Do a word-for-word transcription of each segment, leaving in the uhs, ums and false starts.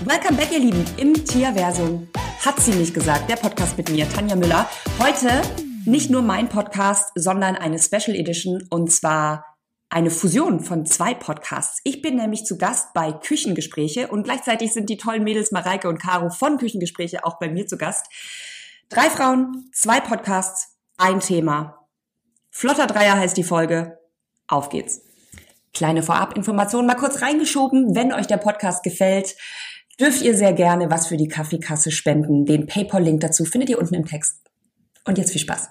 Welcome back, ihr Lieben, im Tierversum. Hat sie nicht gesagt, der Podcast mit mir, Tanja Müller. Heute nicht nur mein Podcast, sondern eine Special Edition und zwar eine Fusion von zwei Podcasts. Ich bin nämlich zu Gast bei Küchengespräche und gleichzeitig sind die tollen Mädels Mareike und Caro von Küchengespräche auch bei mir zu Gast. Drei Frauen, zwei Podcasts, ein Thema. Flotter Dreier heißt die Folge. Auf geht's. Kleine Vorabinformation mal kurz reingeschoben. Wenn euch der Podcast gefällt, dürft ihr sehr gerne was für die Kaffeekasse spenden. Den PayPal-Link dazu findet ihr unten im Text. Und jetzt viel Spaß.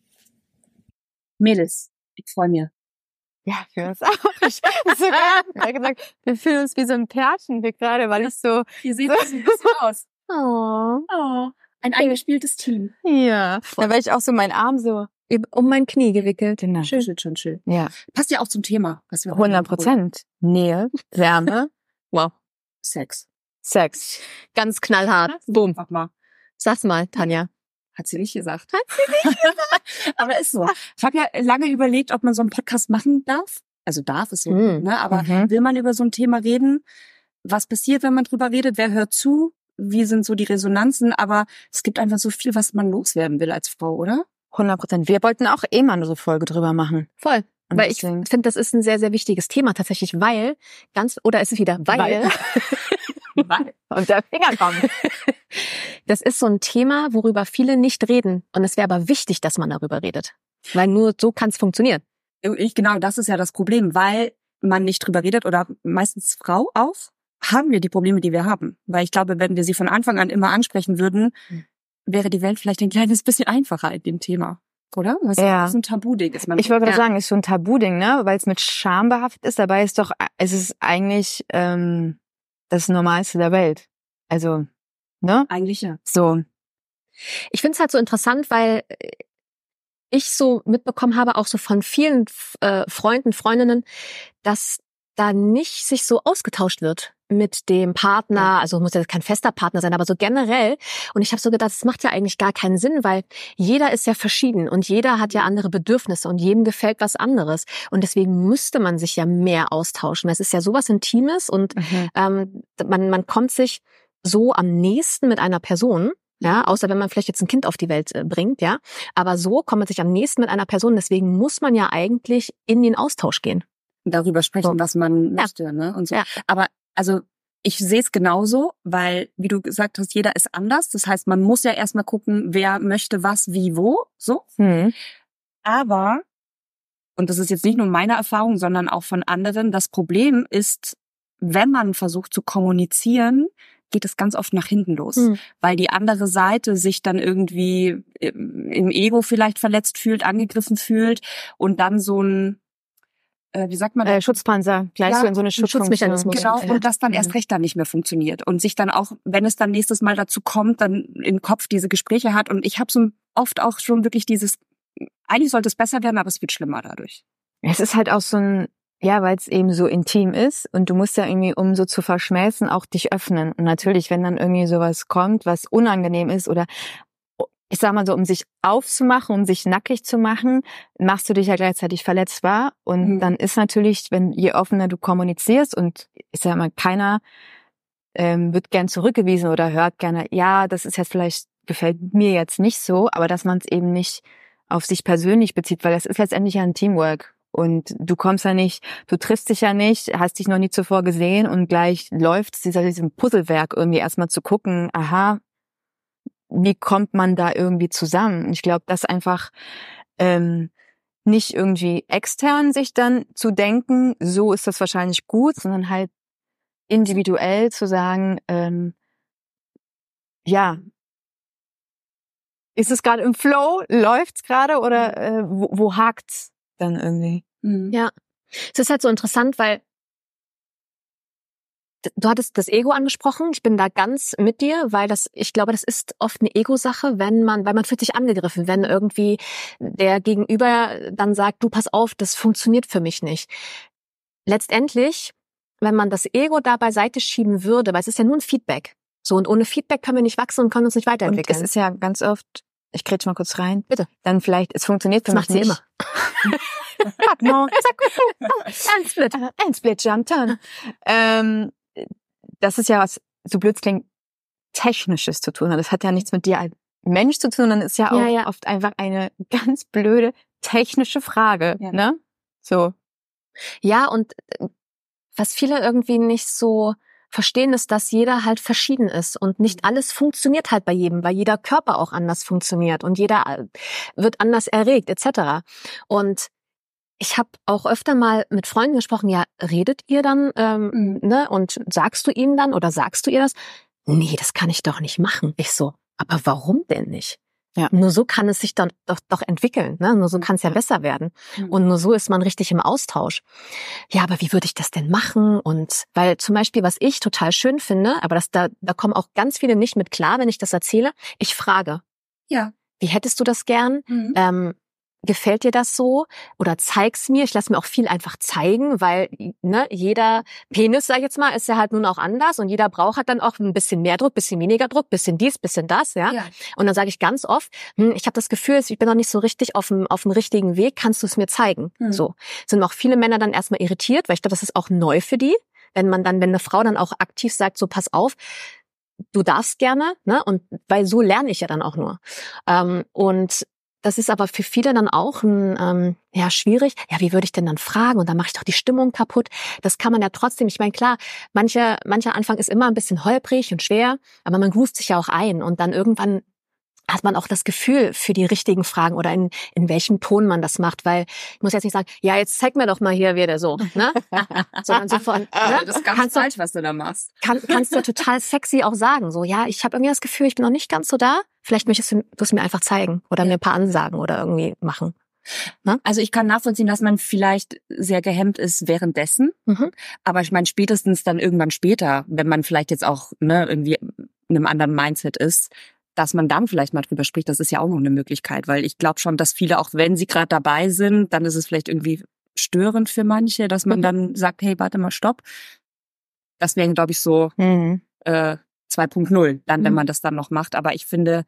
Mädels, ich freue mich. Ja, für uns auch. Ich habe sogar gesagt, wir fühlen uns wie so ein Pärchen hier gerade, weil ich so... Ihr seht so ein bisschen aus. Oh. Oh. Ein eingespieltes Team. Ja. Da war ich auch so meinen Arm so um mein Knie gewickelt. Genau. Schön, schön, schön, schön. Ja. Passt ja auch zum Thema, was wir hundert Prozent. Nähe, Wärme. Wow. Sex. Sex. Ganz knallhart. Boom. Mach mal. Sag's mal, Tanja. Hat sie nicht gesagt. Hat sie nicht gesagt. Aber ist so. Ich habe ja lange überlegt, ob man so einen Podcast machen darf. Also darf es so, mm. ne? Aber mhm. will man über so ein Thema reden? Was passiert, wenn man drüber redet? Wer hört zu? Wie sind so die Resonanzen? Aber es gibt einfach so viel, was man loswerden will als Frau, oder? hundert Prozent. Wir wollten auch eh mal eine Folge drüber machen. Voll. Und weil deswegen. Ich finde, das ist ein sehr, sehr wichtiges Thema tatsächlich, weil ganz, oder ist es wieder, weil, weil. weil. Und der Finger kommt. Das ist so ein Thema, worüber viele nicht reden. Und es wäre aber wichtig, dass man darüber redet. Weil nur so kann es funktionieren. Ich, genau, das ist ja das Problem, weil man nicht drüber redet oder meistens Frau auch, haben wir die Probleme, die wir haben. Weil ich glaube, wenn wir sie von Anfang an immer ansprechen würden, hm. wäre die Welt vielleicht ein kleines bisschen einfacher in dem Thema. Oder? Was ja. ist ein Tabuding? Ist man ich wollte gerade ja. sagen, ist so ein Tabuding, ne? Weil es mit Scham behaftet ist. Dabei ist doch, es ist eigentlich ähm, das Normalste der Welt. Also, ne? Eigentlich ja. So. Ich finde es halt so interessant, weil ich so mitbekommen habe, auch so von vielen äh, Freunden, Freundinnen, dass da nicht sich so ausgetauscht wird mit dem Partner, ja. Also muss ja kein fester Partner sein, aber so generell. Und ich habe so gedacht, das macht ja eigentlich gar keinen Sinn, weil jeder ist ja verschieden und jeder hat ja andere Bedürfnisse und jedem gefällt was anderes. Und deswegen müsste man sich ja mehr austauschen. Es ist ja sowas Intimes und mhm. ähm, man, man kommt sich so am nächsten mit einer Person, ja, außer wenn man vielleicht jetzt ein Kind auf die Welt äh, bringt, ja. Aber so kommt man sich am nächsten mit einer Person. Deswegen muss man ja eigentlich in den Austausch gehen. Darüber sprechen, so. was man ja. möchte, ne? Und so. Ja. Aber also ich sehe es genauso, weil, wie du gesagt hast, jeder ist anders. Das heißt, man muss ja erstmal gucken, wer möchte was, wie, wo, so. Mhm. Aber, und das ist jetzt nicht nur meine Erfahrung, sondern auch von anderen, das Problem ist, wenn man versucht zu kommunizieren, geht es ganz oft nach hinten los, mhm. weil die andere Seite sich dann irgendwie im Ego vielleicht verletzt fühlt, angegriffen fühlt und dann so ein Äh, wie sagt man? Äh, Schutzpanzer, gleich ja, so in so eine Schutzmechanismus. Genau, ja. und das dann erst recht dann nicht mehr funktioniert. Und sich dann auch, wenn es dann nächstes Mal dazu kommt, dann im Kopf diese Gespräche hat. Und ich habe so oft auch schon wirklich dieses, eigentlich sollte es besser werden, aber es wird schlimmer dadurch. Es ist halt auch so ein, ja, weil es eben so intim ist und du musst ja irgendwie, um so zu verschmelzen, auch dich öffnen. Und natürlich, wenn dann irgendwie sowas kommt, was unangenehm ist oder ich sag mal so, um sich aufzumachen, um sich nackig zu machen, machst du dich ja gleichzeitig verletzbar. Und mhm. dann ist natürlich, wenn je offener du kommunizierst und ich sag mal, keiner ähm, wird gern zurückgewiesen oder hört gerne, ja, das ist jetzt vielleicht, gefällt mir jetzt nicht so, aber dass man es eben nicht auf sich persönlich bezieht, weil das ist letztendlich ja ein Teamwork. Und du kommst ja nicht, du triffst dich ja nicht, hast dich noch nie zuvor gesehen und gleich läuft dieser diesem Puzzlewerk irgendwie erstmal zu gucken, aha, wie kommt man da irgendwie zusammen? Ich glaube, dass einfach ähm, nicht irgendwie extern sich dann zu denken, so ist das wahrscheinlich gut, sondern halt individuell zu sagen, ähm, ja, ist es gerade im Flow, läuft's gerade oder äh, wo, wo hakt's dann irgendwie? Mhm. Ja, es ist halt so interessant, weil du hattest das Ego angesprochen. Ich bin da ganz mit dir, weil das, ich glaube, das ist oft eine Ego-Sache, wenn man, weil man fühlt sich angegriffen, wenn irgendwie der Gegenüber dann sagt, du pass auf, das funktioniert für mich nicht. Letztendlich, wenn man das Ego da beiseite schieben würde, weil es ist ja nur ein Feedback. So, und ohne Feedback können wir nicht wachsen und können uns nicht weiterentwickeln. Und es ist ja ganz oft, ich grätsch mal kurz rein. Bitte. Dann vielleicht, es funktioniert für das mich nicht. Das macht sie immer. Ein Split. Ein Split, Jump, Turn. Ähm, das ist ja was so blöd es klingt, Technisches zu tun hat. Das hat ja nichts mit dir als Mensch zu tun, sondern ist ja auch Ja, ja. oft einfach eine ganz blöde technische Frage, Ja. ne? So. Ja, und äh, was viele irgendwie nicht so verstehen, ist, dass jeder halt verschieden ist und nicht alles funktioniert halt bei jedem, weil jeder Körper auch anders funktioniert und jeder äh, wird anders erregt et cetera. Und ich habe auch öfter mal mit Freunden gesprochen, ja, redet ihr dann, ähm, Mhm. ne, und sagst du ihm dann oder sagst du ihr das? Nee, das kann ich doch nicht machen. Ich so, aber warum denn nicht? Ja. Nur so kann es sich dann doch, doch entwickeln, ne? Nur so kann es ja besser werden. Mhm. Und nur so ist man richtig im Austausch. Ja, aber wie würde ich das denn machen? Und weil zum Beispiel, was ich total schön finde, aber das, da, da kommen auch ganz viele nicht mit klar, wenn ich das erzähle, ich frage, Ja. wie hättest du das gern? Mhm. Ähm, gefällt dir das so? Oder zeig's mir. Ich lasse mir auch viel einfach zeigen, weil ne, jeder Penis, sag ich jetzt mal, ist ja halt nun auch anders und jeder braucht halt dann auch ein bisschen mehr Druck, bisschen weniger Druck, bisschen dies, bisschen das, ja. Ja. Und dann sage ich ganz oft, hm, ich habe das Gefühl, ich bin noch nicht so richtig auf dem auf dem richtigen Weg, kannst du es mir zeigen? Hm. So sind auch viele Männer dann erstmal irritiert, weil ich glaube, das ist auch neu für die, wenn man dann, wenn eine Frau dann auch aktiv sagt, so pass auf, du darfst gerne, ne? Und weil so lerne ich ja dann auch nur. Ähm, und das ist aber für viele dann auch ein, ähm, ja, schwierig. Ja, wie würde ich denn dann fragen? Und dann mache ich doch die Stimmung kaputt. Das kann man ja trotzdem. Ich meine, klar, mancher mancher Anfang ist immer ein bisschen holprig und schwer, aber man groovt sich ja auch ein und dann irgendwann hat man auch das Gefühl für die richtigen Fragen oder in in welchem Ton man das macht, weil ich muss jetzt nicht sagen, ja, jetzt zeig mir doch mal hier wieder so, ne? Sondern so von, ne? Das ist ganz Kannst du- falsch, was du da machst. kann, kannst du total sexy auch sagen. So, ja, ich habe irgendwie das Gefühl, ich bin noch nicht ganz so da. Vielleicht möchtest du du es mir einfach zeigen oder mir ein paar Ansagen oder irgendwie machen. Also ich kann nachvollziehen, dass man vielleicht sehr gehemmt ist währenddessen. Mhm. Aber ich meine, spätestens dann irgendwann später, wenn man vielleicht jetzt auch ne, irgendwie in einem anderen Mindset ist, dass man dann vielleicht mal drüber spricht, das ist ja auch noch eine Möglichkeit. Weil ich glaube schon, dass viele, auch wenn sie gerade dabei sind, dann ist es vielleicht irgendwie störend für manche, dass man Mhm. dann sagt, hey, warte mal, stopp. Das wäre, glaube ich, so Mhm. äh, zwei Punkt null, dann, wenn Mhm. man das dann noch macht. Aber ich finde,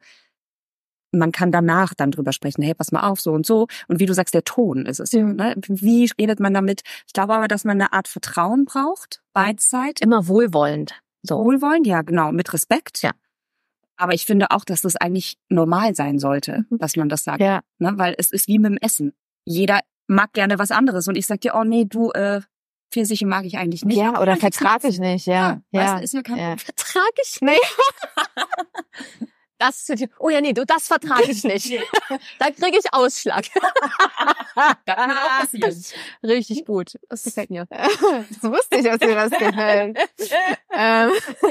man kann danach dann drüber sprechen, hey, pass mal auf, so und so. Und wie du sagst, der Ton ist es. Mhm. Ne? Wie redet man damit? Ich glaube aber, dass man eine Art Vertrauen braucht, beidseitig. Immer wohlwollend. So. Wohlwollend, ja, genau, mit Respekt. Ja. Aber ich finde auch, dass das eigentlich normal sein sollte, Mhm. dass man das sagt. Ja. Ne? Weil es ist wie mit dem Essen. Jeder mag gerne was anderes. Und ich sag dir, oh nee, du, äh, Pfirsiche mag ich eigentlich nicht. Ja, oder vertrage ich nicht, ja. Ja, Ja. weißt du, ist ja kein Ja. Vertrag ich nicht. Das, oh ja, nee, du, das vertrage ich nicht. Da kriege ich Ausschlag. Das kann auch passieren. Richtig gut. Das gefällt mir. Das wusste ich, dass dir das gefällt. ähm.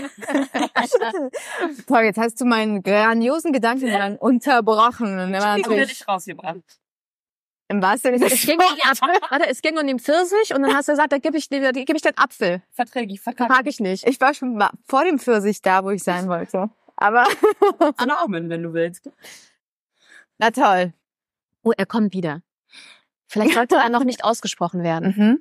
Toll, jetzt hast du meinen grandiosen Gedanken dann unterbrochen. Und der war Ich habe natürlich dich rausgebracht. im wahrsten Sinne Es ging, um die Apfel, warte, es ging um den Pfirsich und dann hast du gesagt, da gebe ich, dir- die gebe ich den Apfel. Verträge ich, vertrage Frag ich nicht. Ich war schon ma- vor dem Pfirsich da, wo ich sein wollte. Aber an Daumen, wenn du willst. na toll. Oh, er kommt wieder. Vielleicht sollte er noch nicht ausgesprochen werden. Mhm.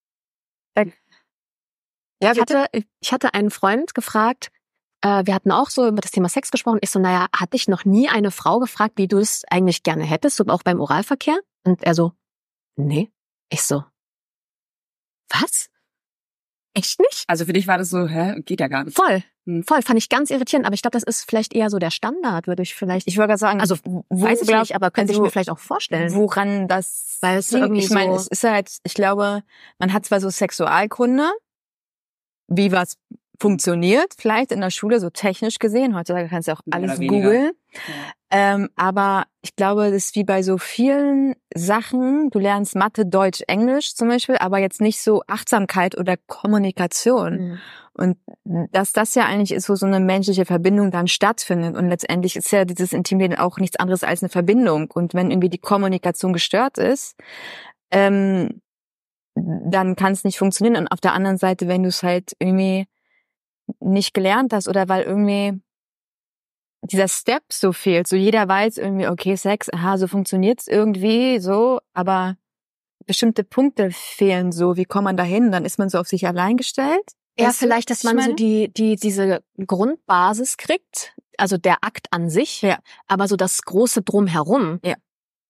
Ja, Ich bitte. hatte, ich hatte einen Freund gefragt, äh, wir hatten auch so über das Thema Sex gesprochen. Ich so, naja, hat dich noch nie eine Frau gefragt, wie du es eigentlich gerne hättest, so auch beim Oralverkehr? Und er so, nee. Ich so, was? Echt nicht? Also für dich war das so, hä, geht ja gar nicht. Voll, Hm. voll, fand ich ganz irritierend. Aber ich glaube, das ist vielleicht eher so der Standard, würde ich vielleicht, Ich wollte gerade sagen, also wo, weiß ich glaub- nicht, aber könnte also, ich mir vielleicht auch vorstellen. woran das, Weil es liegt. irgendwie Ich meine, so- es ist halt, ich glaube, man hat zwar so Sexualkunde, wie was funktioniert, vielleicht in der Schule so technisch gesehen. Heutzutage kannst du auch Mehr alles oder weniger. googeln. Ähm, aber ich glaube, das ist wie bei so vielen Sachen. Du lernst Mathe, Deutsch, Englisch zum Beispiel, aber jetzt nicht so Achtsamkeit oder Kommunikation. Mhm. Und dass das ja eigentlich ist, wo so eine menschliche Verbindung dann stattfindet. Und letztendlich ist ja dieses Intimleben auch nichts anderes als eine Verbindung. Und wenn irgendwie die Kommunikation gestört ist, ähm, dann kann es nicht funktionieren. Und auf der anderen Seite, wenn du es halt irgendwie nicht gelernt hast oder weil irgendwie dieser Step so fehlt, so jeder weiß irgendwie, okay, Sex, aha, so funktioniert's irgendwie, so, aber bestimmte Punkte fehlen so, wie kommt man da hin? Dann ist man so auf sich allein gestellt. Ja, Weißt du, vielleicht, was dass ich man so meine? die, die, diese Grundbasis kriegt, also der Akt an sich, Ja. aber so das große Drumherum, Ja.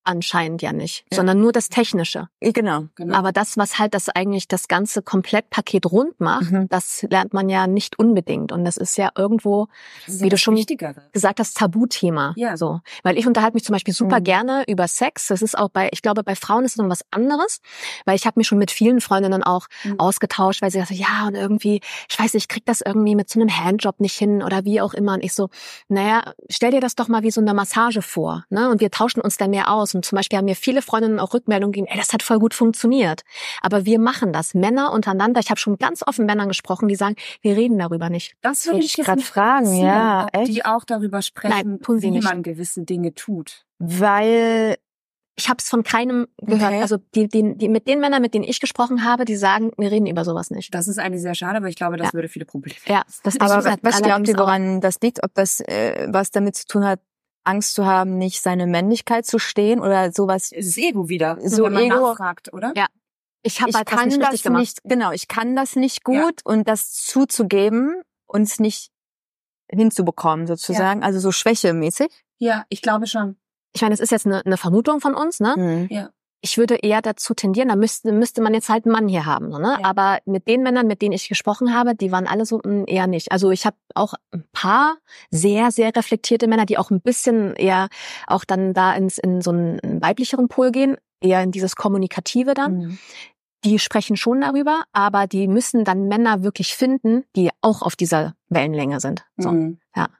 anscheinend ja nicht, Ja. sondern nur das Technische. Genau. Genau. Aber das, was halt das eigentlich das ganze Komplettpaket rund macht, Mhm. das lernt man ja nicht unbedingt. Und das ist ja irgendwo, Das ist wie ja du das schon Wichtigere. gesagt hast, Tabuthema. Ja. So. Weil ich unterhalte mich zum Beispiel super Mhm. gerne über Sex. Das ist auch bei, ich glaube, bei Frauen ist es noch was anderes. Weil ich habe mich schon mit vielen Freundinnen auch Mhm. ausgetauscht, weil sie gesagt haben, ja, und irgendwie, ich weiß nicht, ich krieg das irgendwie mit so einem Handjob nicht hin oder wie auch immer. Und ich so, naja, stell dir das doch mal wie so eine Massage vor. Ne? Und wir tauschen uns da mehr aus. Und zum Beispiel haben mir viele Freundinnen auch Rückmeldungen gegeben, ey, das hat voll gut funktioniert. Aber wir machen das. Männer untereinander. Ich habe schon ganz offen mit Männern gesprochen, die sagen, wir reden darüber nicht. Das würde würde ich ich grad fragen, ja, ob echt? die auch darüber sprechen, Nein, tun sie wie nicht. man gewisse Dinge tut. Weil, Ich habe es von keinem gehört. Okay. Also die, die, die mit den Männern, mit denen ich gesprochen habe, die sagen, wir reden über sowas nicht. Das ist eigentlich sehr schade, aber ich glaube, das Ja. würde viele Probleme. Ja, das aber ist was, was glaubt allerdings ihr, auch- woran das liegt? Ob das äh, was damit zu tun hat, Angst zu haben, nicht seine Männlichkeit zu stehen oder sowas? Es ist Ego wieder, So wenn man Ego- nachfragt, oder? Ja. Ich habe Ich halt was kann nicht das richtig gemacht. nicht, genau, ich kann das nicht gut Ja. und das zuzugeben und es nicht hinzubekommen sozusagen, also so schwächemäßig. Ja, ich glaube schon. Ich meine, es ist jetzt eine, eine Vermutung von uns, ne? Mhm. Ich würde eher dazu tendieren, da müsste, müsste man jetzt halt einen Mann hier haben, so, ne? Ja. Aber mit den Männern, mit denen ich gesprochen habe, die waren alle so mh, eher nicht. Also ich habe auch ein paar sehr, sehr reflektierte Männer, die auch ein bisschen eher auch dann da ins in so einen weiblicheren Pol gehen, eher in dieses Kommunikative dann. Mhm. Die sprechen schon darüber, aber die müssen dann Männer wirklich finden, die auch auf dieser Wellenlänge sind. So. Mhm.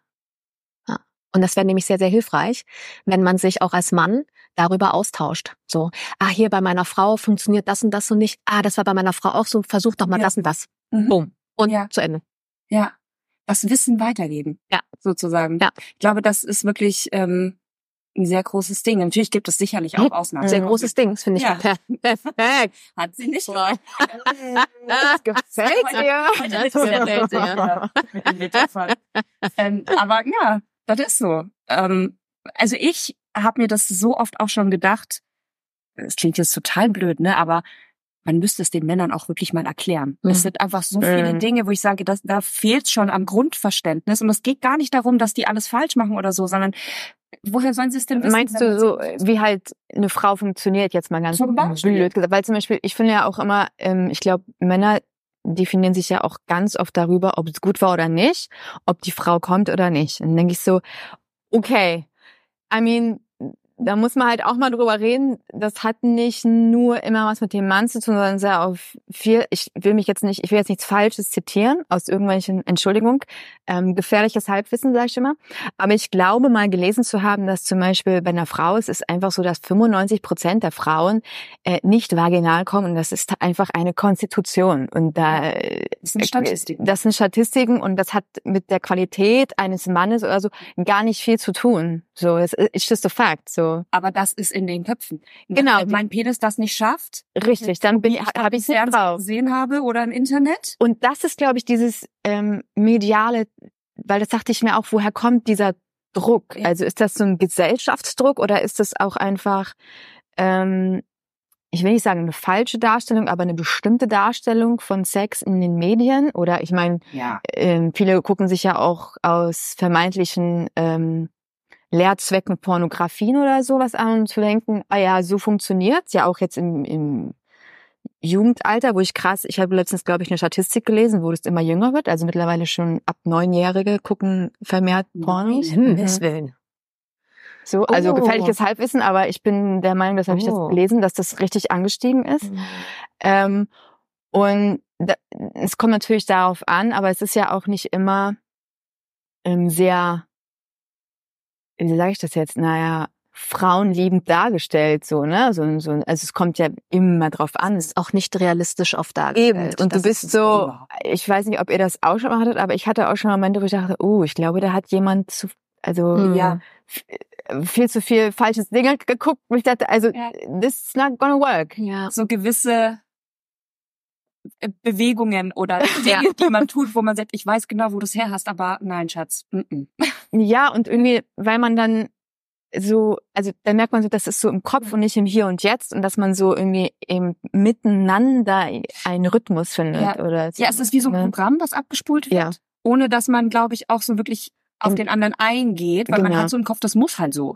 Und das wäre nämlich sehr, sehr hilfreich, wenn man sich auch als Mann darüber austauscht. So, ah, hier bei meiner Frau funktioniert das und das so nicht. Ah, das war bei meiner Frau auch so. Versuch doch mal Ja. das und das. Mhm. Boom. Und Ja. zu Ende. Ja, das Wissen weitergeben. Ja. Sozusagen. Ja. Ich glaube, das ist wirklich ähm, ein sehr großes Ding. Natürlich gibt es sicherlich auch Ausnahmen. Sehr großes Ding, das finde ich Ja. per- perfekt. Hat sie nicht. Das gefällt dir. Das gefällt dir. Mit den Metaphern. ähm, aber ja, das ist so. Ähm, also ich habe mir das so oft auch schon gedacht, es klingt jetzt total blöd, ne? Aber man müsste es den Männern auch wirklich mal erklären. Mhm. Es sind einfach so viele Mhm. Dinge, wo ich sage, dass, da fehlt schon am Grundverständnis. Und es geht gar nicht darum, dass die alles falsch machen oder so, sondern woher sollen sie es denn wissen? Meinst wenn du so, sie- wie halt eine Frau funktioniert, jetzt mal ganz Zum Beispiel. blöd gesagt? Weil zum Beispiel, ich finde ja auch immer, ähm, ich glaube, Männer definieren sich ja auch ganz oft darüber, ob es gut war oder nicht, ob die Frau kommt oder nicht. Und dann denke ich so, okay, I mean, da muss man halt auch mal drüber reden. Das hat nicht nur immer was mit dem Mann zu tun, sondern sehr auf viel. Ich will mich jetzt nicht, ich will jetzt nichts Falsches zitieren aus irgendwelchen, Entschuldigung, ähm, gefährliches Halbwissen, sage ich immer. Aber ich glaube mal gelesen zu haben, dass zum Beispiel bei einer Frau es ist einfach so, dass fünfundneunzig Prozent der Frauen äh, nicht vaginal kommen und das ist einfach eine Konstitution und da äh, Das sind Statistiken. Das sind Statistiken und das hat mit der Qualität eines Mannes oder so gar nicht viel zu tun. So, es ist just a fact. So. Aber das ist in den Köpfen. Genau. Wenn mein Penis das nicht schafft, Richtig, dann bin ich, ich habe ich im nicht Fernsehen drauf. gesehen habe oder im Internet. Und das ist, glaube ich, dieses ähm, mediale, weil das dachte ich mir auch, woher kommt dieser Druck? Ja. Also ist das so ein Gesellschaftsdruck oder ist das auch einfach, ähm, ich will nicht sagen eine falsche Darstellung, aber eine bestimmte Darstellung von Sex in den Medien? Oder ich meine, Ja. ähm, viele gucken sich ja auch aus vermeintlichen ähm, Lehrzwecken Pornografien oder sowas an und zu denken, ah ja, so funktioniert's ja auch jetzt im, im Jugendalter, wo ich krass, ich habe letztens, glaube ich, eine Statistik gelesen, wo es immer jünger wird, also mittlerweile schon ab Neunjährige gucken vermehrt Pornos. Neun? Himmels Willen. So, also Oh. gefährliches Halbwissen, aber ich bin der Meinung, das habe ich das Oh. gelesen, dass das richtig angestiegen ist. Ähm, und da, es kommt natürlich darauf an, aber es ist ja auch nicht immer ähm, sehr, wie sage ich das jetzt, naja, frauenliebend dargestellt, so, ne? So, so, also es kommt ja immer drauf an. Ist auch nicht realistisch oft dargestellt. Eben. Und das du bist ist so, überhaupt ich weiß nicht, ob ihr das auch schon mal hattet, aber ich hatte auch schon Momente, wo ich dachte, oh, ich glaube, da hat jemand zu, also, Mhm. Ja. viel zu viel falsches Dinge geguckt. Und ich dachte, also, Ja. this is not gonna work. Ja. So gewisse äh, Bewegungen oder Dinge, die man tut, wo man sagt, ich weiß genau, wo du es her hast, aber nein, Schatz. Mm-mm. Ja, und irgendwie, weil man dann so, also da merkt man so, das ist so im Kopf und nicht im Hier und Jetzt und dass man so irgendwie eben miteinander einen Rhythmus findet. Ja. Oder so, Ja, es ist wie so ein ne? Programm, was abgespult wird, Ja. ohne dass man, glaube ich, auch so wirklich auf Und- den anderen eingeht, weil man Genau. hat so im Kopf, das muss halt so.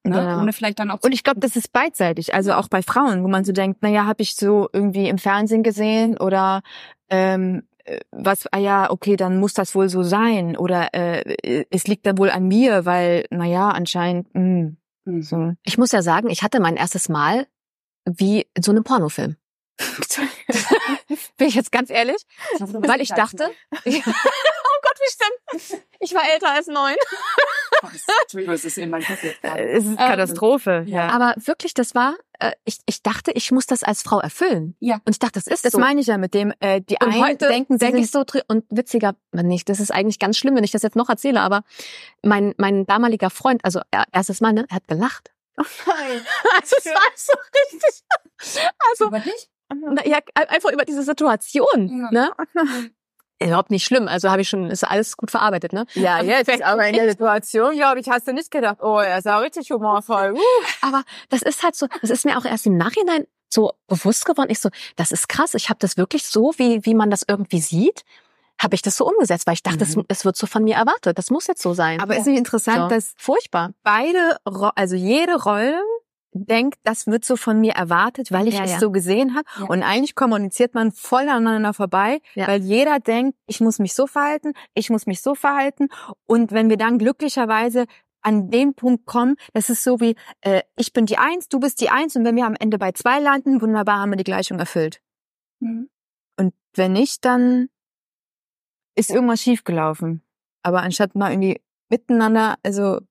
Ne? Genau. Ohne vielleicht dann auch. Und ich glaube, das ist beidseitig. Also auch bei Frauen, wo man so denkt, naja, habe ich so irgendwie im Fernsehen gesehen oder ähm, was, ah ja, okay, dann muss das wohl so sein. Oder äh, es liegt dann wohl an mir, weil, naja, anscheinend, mh, so. Ich muss ja sagen, ich hatte mein erstes Mal wie in so einem Pornofilm. Bin ich jetzt ganz ehrlich? Weil ich dachte, oh Gott, wie stimmt. Ich war älter als neun. Entschuldigung, es ist in meinem Kopf jetzt gerade. Es ist Katastrophe, ja. Aber wirklich, das war, äh, ich, ich dachte, ich muss das als Frau erfüllen. Ja. Und ich dachte, das ist Das so. meine ich ja mit dem, äh, die Und einen heute denken, sie denke sind ich so, dr- und witziger, nicht, das ist eigentlich ganz schlimm, wenn ich das jetzt noch erzähle, aber mein, mein damaliger Freund, also er, erstes Mal, ne, er hat gelacht. oh nein. Also es war so richtig. Also, Über dich? na, ja, einfach über diese Situation, Ja. ne? Überhaupt nicht schlimm, also habe ich schon, ist alles gut verarbeitet, ne? Ja, jetzt, aber in der Situation, glaube ich, hast du nicht gedacht, oh, er ist auch richtig humorvoll. Uh. Aber das ist halt so, das ist mir auch erst im Nachhinein so bewusst geworden. Ich so, das ist krass, ich habe das wirklich so, wie wie man das irgendwie sieht, habe ich das so umgesetzt, weil ich dachte, Mhm. es, es wird so von mir erwartet, das muss jetzt so sein. Aber ist nicht interessant, so. dass Furchtbar. beide, Ro- also jede Rolle denkt, das wird so von mir erwartet, weil ich Ja, es ja. so gesehen habe. Ja. Und eigentlich kommuniziert man voll aneinander vorbei, Ja. weil jeder denkt, ich muss mich so verhalten, ich muss mich so verhalten. Und wenn wir dann glücklicherweise an den Punkt kommen, das ist so wie, äh, ich bin die Eins, du bist die Eins. Und wenn wir am Ende bei zwei landen, wunderbar, haben wir die Gleichung erfüllt. Mhm. Und wenn nicht, dann ist irgendwas schiefgelaufen. Aber anstatt mal irgendwie miteinander, also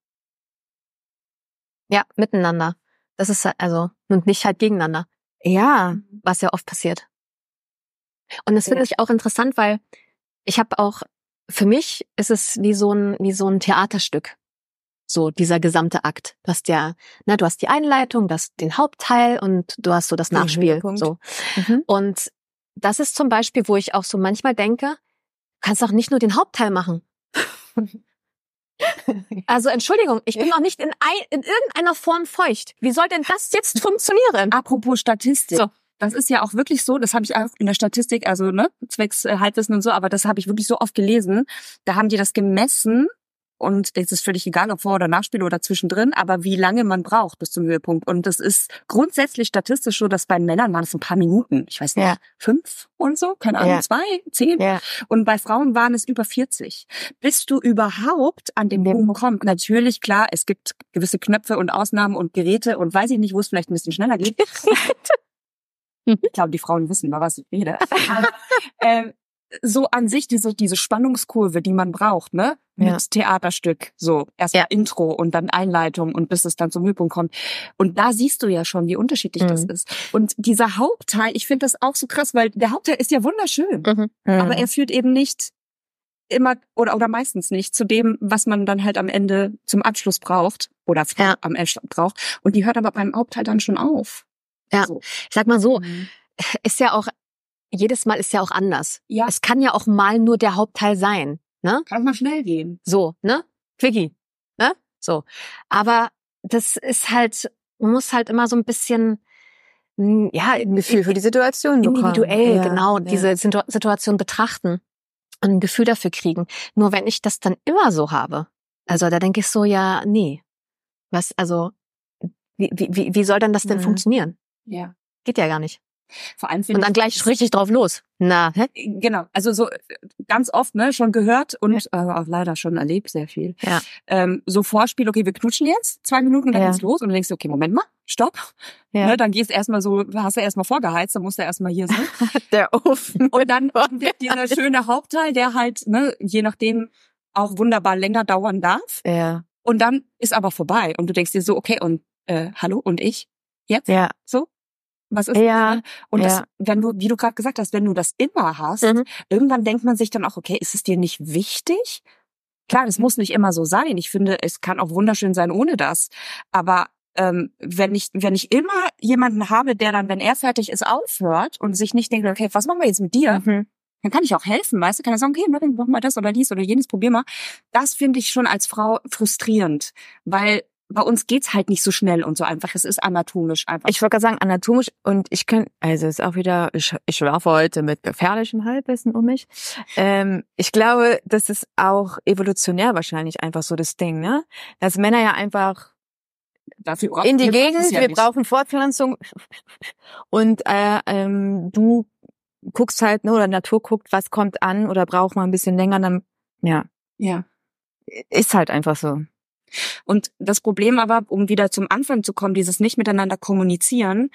Ja, miteinander. Das ist halt, also, und nicht halt gegeneinander, ja, was ja oft passiert. Und das finde Ja. ich auch interessant, weil ich habe auch, für mich ist es wie so ein, wie so ein Theaterstück. So, dieser gesamte Akt. Du hast ja, ne, du hast die Einleitung, du hast den Hauptteil und du hast so das Den Nachspiel. Höhepunkt. So. mhm. Und das ist zum Beispiel, wo ich auch so manchmal denke, du kannst doch nicht nur den Hauptteil machen. Also Entschuldigung, ich bin noch nicht in, ein, in irgendeiner Form feucht. Wie soll denn das jetzt funktionieren? Apropos Statistik. So. Das ist ja auch wirklich so, das habe ich auch in der Statistik, also ne, zwecks äh, Halbwissen und so, aber das habe ich wirklich so oft gelesen. Da haben die das gemessen und es ist völlig egal, ob Vor- oder Nachspiel oder zwischendrin, aber wie lange man braucht bis zum Höhepunkt. Und das ist grundsätzlich statistisch so, dass bei Männern waren es ein paar Minuten. Ich weiß nicht, Ja. fünf und so, keine Ahnung, Ja. zwei, zehn. Ja. Und bei Frauen waren es über vierzig. Bis du überhaupt an den Punkt kommst. Natürlich, klar, es gibt gewisse Knöpfe und Ausnahmen und Geräte und weiß ich nicht, wo es vielleicht ein bisschen schneller geht. Ich glaube, die Frauen wissen, über was ich rede. Aber, ähm, so an sich diese diese Spannungskurve, die man braucht, ne? Mit Ja. Theaterstück, so erst mal Intro und dann Einleitung und bis es dann zum Höhepunkt kommt. Und da siehst du ja schon, wie unterschiedlich Mhm. das ist. Und dieser Hauptteil, ich finde das auch so krass, weil der Hauptteil ist ja wunderschön, Mhm. aber er führt eben nicht immer oder oder meistens nicht zu dem, was man dann halt am Ende zum Abschluss braucht oder Ja. am Ende braucht. Und die hört aber beim Hauptteil dann schon auf. Ja. So. Ich sag mal so, ist ja auch, jedes Mal ist ja auch anders. Ja. Es kann ja auch mal nur der Hauptteil sein, ne? Kann mal schnell gehen. So, ne? Quickie, ne? So. Aber das ist halt, man muss halt immer so ein bisschen, mh, ja, Ein Gefühl für die Situation bekommen. individuell, Ja, genau, ja. diese Situ- Situation betrachten und ein Gefühl dafür kriegen. Nur wenn ich das dann immer so habe, also da denke ich so, ja, nee. Was, also, wie, wie, wie wie soll denn das denn Mhm. funktionieren? Ja. Geht ja gar nicht. Vor allem Und finde dann ich, gleich richtig drauf los. Na, hä? genau, also so äh, ganz oft, ne, schon gehört und äh, auch leider schon erlebt, sehr viel. Ja. Ähm, so Vorspiel, okay, wir knutschen jetzt, zwei Minuten, dann Ja. geht's los und du denkst, okay, Moment mal, stopp. Ja. Ne, dann gehst erstmal so, hast du erstmal vorgeheizt, dann musst du erstmal hier sein. Der Ofen. Und dann kommt dieser schöne Hauptteil, der halt, ne, je nachdem auch wunderbar länger dauern darf. Ja. Und dann ist aber vorbei und du denkst dir so, okay, und äh, hallo und ich jetzt? Ja. So? Was ist Ja. das? Ne? Und Ja. das, wenn du, wie du gerade gesagt hast, wenn du das immer hast, Mhm. irgendwann denkt man sich dann auch, okay, ist es dir nicht wichtig? Klar, es muss nicht immer so sein. Ich finde, es kann auch wunderschön sein ohne das. Aber ähm, wenn ich wenn ich immer jemanden habe, der dann, wenn er fertig ist, aufhört und sich nicht denkt, okay, was machen wir jetzt mit dir? Mhm. Dann kann ich auch helfen, weißt du? Kann ich sagen, okay, mach mal das oder dies oder jenes, probier mal. Das finde ich schon als Frau frustrierend, weil bei uns geht's halt nicht so schnell und so einfach. Es ist anatomisch einfach. Ich wollte gerade sagen, anatomisch und ich kann, also ist auch wieder, ich, ich werfe heute mit gefährlichem Halbwissen um mich. Ähm, ich glaube, das ist auch evolutionär wahrscheinlich einfach so das Ding, ne? Dass Männer ja einfach dafür in die wir brauchen Gegend, es ja wir nicht. brauchen Fortpflanzung und äh, ähm, du guckst halt, ne, oder Natur guckt, was kommt an oder braucht man ein bisschen länger, dann, ja, Ja. ist halt einfach so. Und das Problem aber, um wieder zum Anfang zu kommen, dieses nicht miteinander kommunizieren,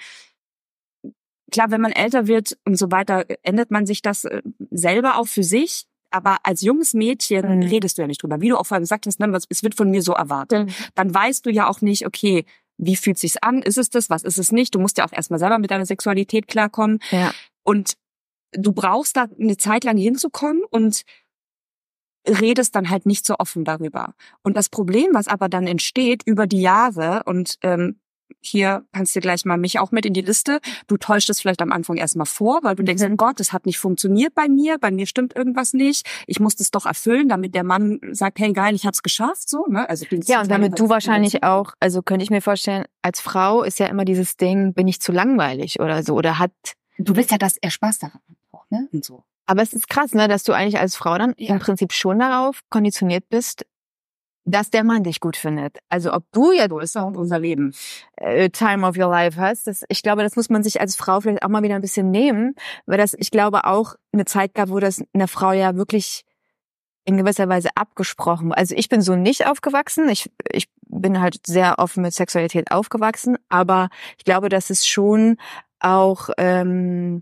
klar, wenn man älter wird und so weiter, ändert man sich das äh, selber auch für sich. Aber als junges Mädchen Mhm. redest du ja nicht drüber. Wie du auch vorher gesagt hast, ne, was- es wird von mir so erwartet. Mhm. Dann weißt du ja auch nicht, okay, wie fühlt sich's an? Ist es das? Was ist es nicht? Du musst ja auch erstmal selber mit deiner Sexualität klarkommen. Ja. Und du brauchst da eine Zeit lang hinzukommen und redest dann halt nicht so offen darüber. Und das Problem, was aber dann entsteht über die Jahre, und ähm, hier kannst du gleich mal mich auch mit in die Liste, du täuschst es vielleicht am Anfang erstmal vor, weil du denkst, oh Gott, das hat nicht funktioniert bei mir, bei mir stimmt irgendwas nicht, ich muss das doch erfüllen, damit der Mann sagt, hey geil, ich hab's geschafft, so, ne? Also Ja, und damit du wahrscheinlich auch, also könnte ich mir vorstellen, als Frau ist ja immer dieses Ding, bin ich zu langweilig oder so, oder hat... Du willst ja, dass er Spaß daran hat auch, ne? Und so. Aber es ist krass, ne, dass du eigentlich als Frau dann Ja. im Prinzip schon darauf konditioniert bist, dass der Mann dich gut findet. Also ob du ja So ist auch unser Leben. äh, Time of your life hast, das, ich glaube, das muss man sich als Frau vielleicht auch mal wieder ein bisschen nehmen, weil das, ich glaube, auch eine Zeit gab, wo das einer Frau ja wirklich in gewisser Weise abgesprochen. Also ich bin so nicht aufgewachsen. Ich, ich bin halt sehr offen mit Sexualität aufgewachsen, aber ich glaube, dass es schon auch ähm,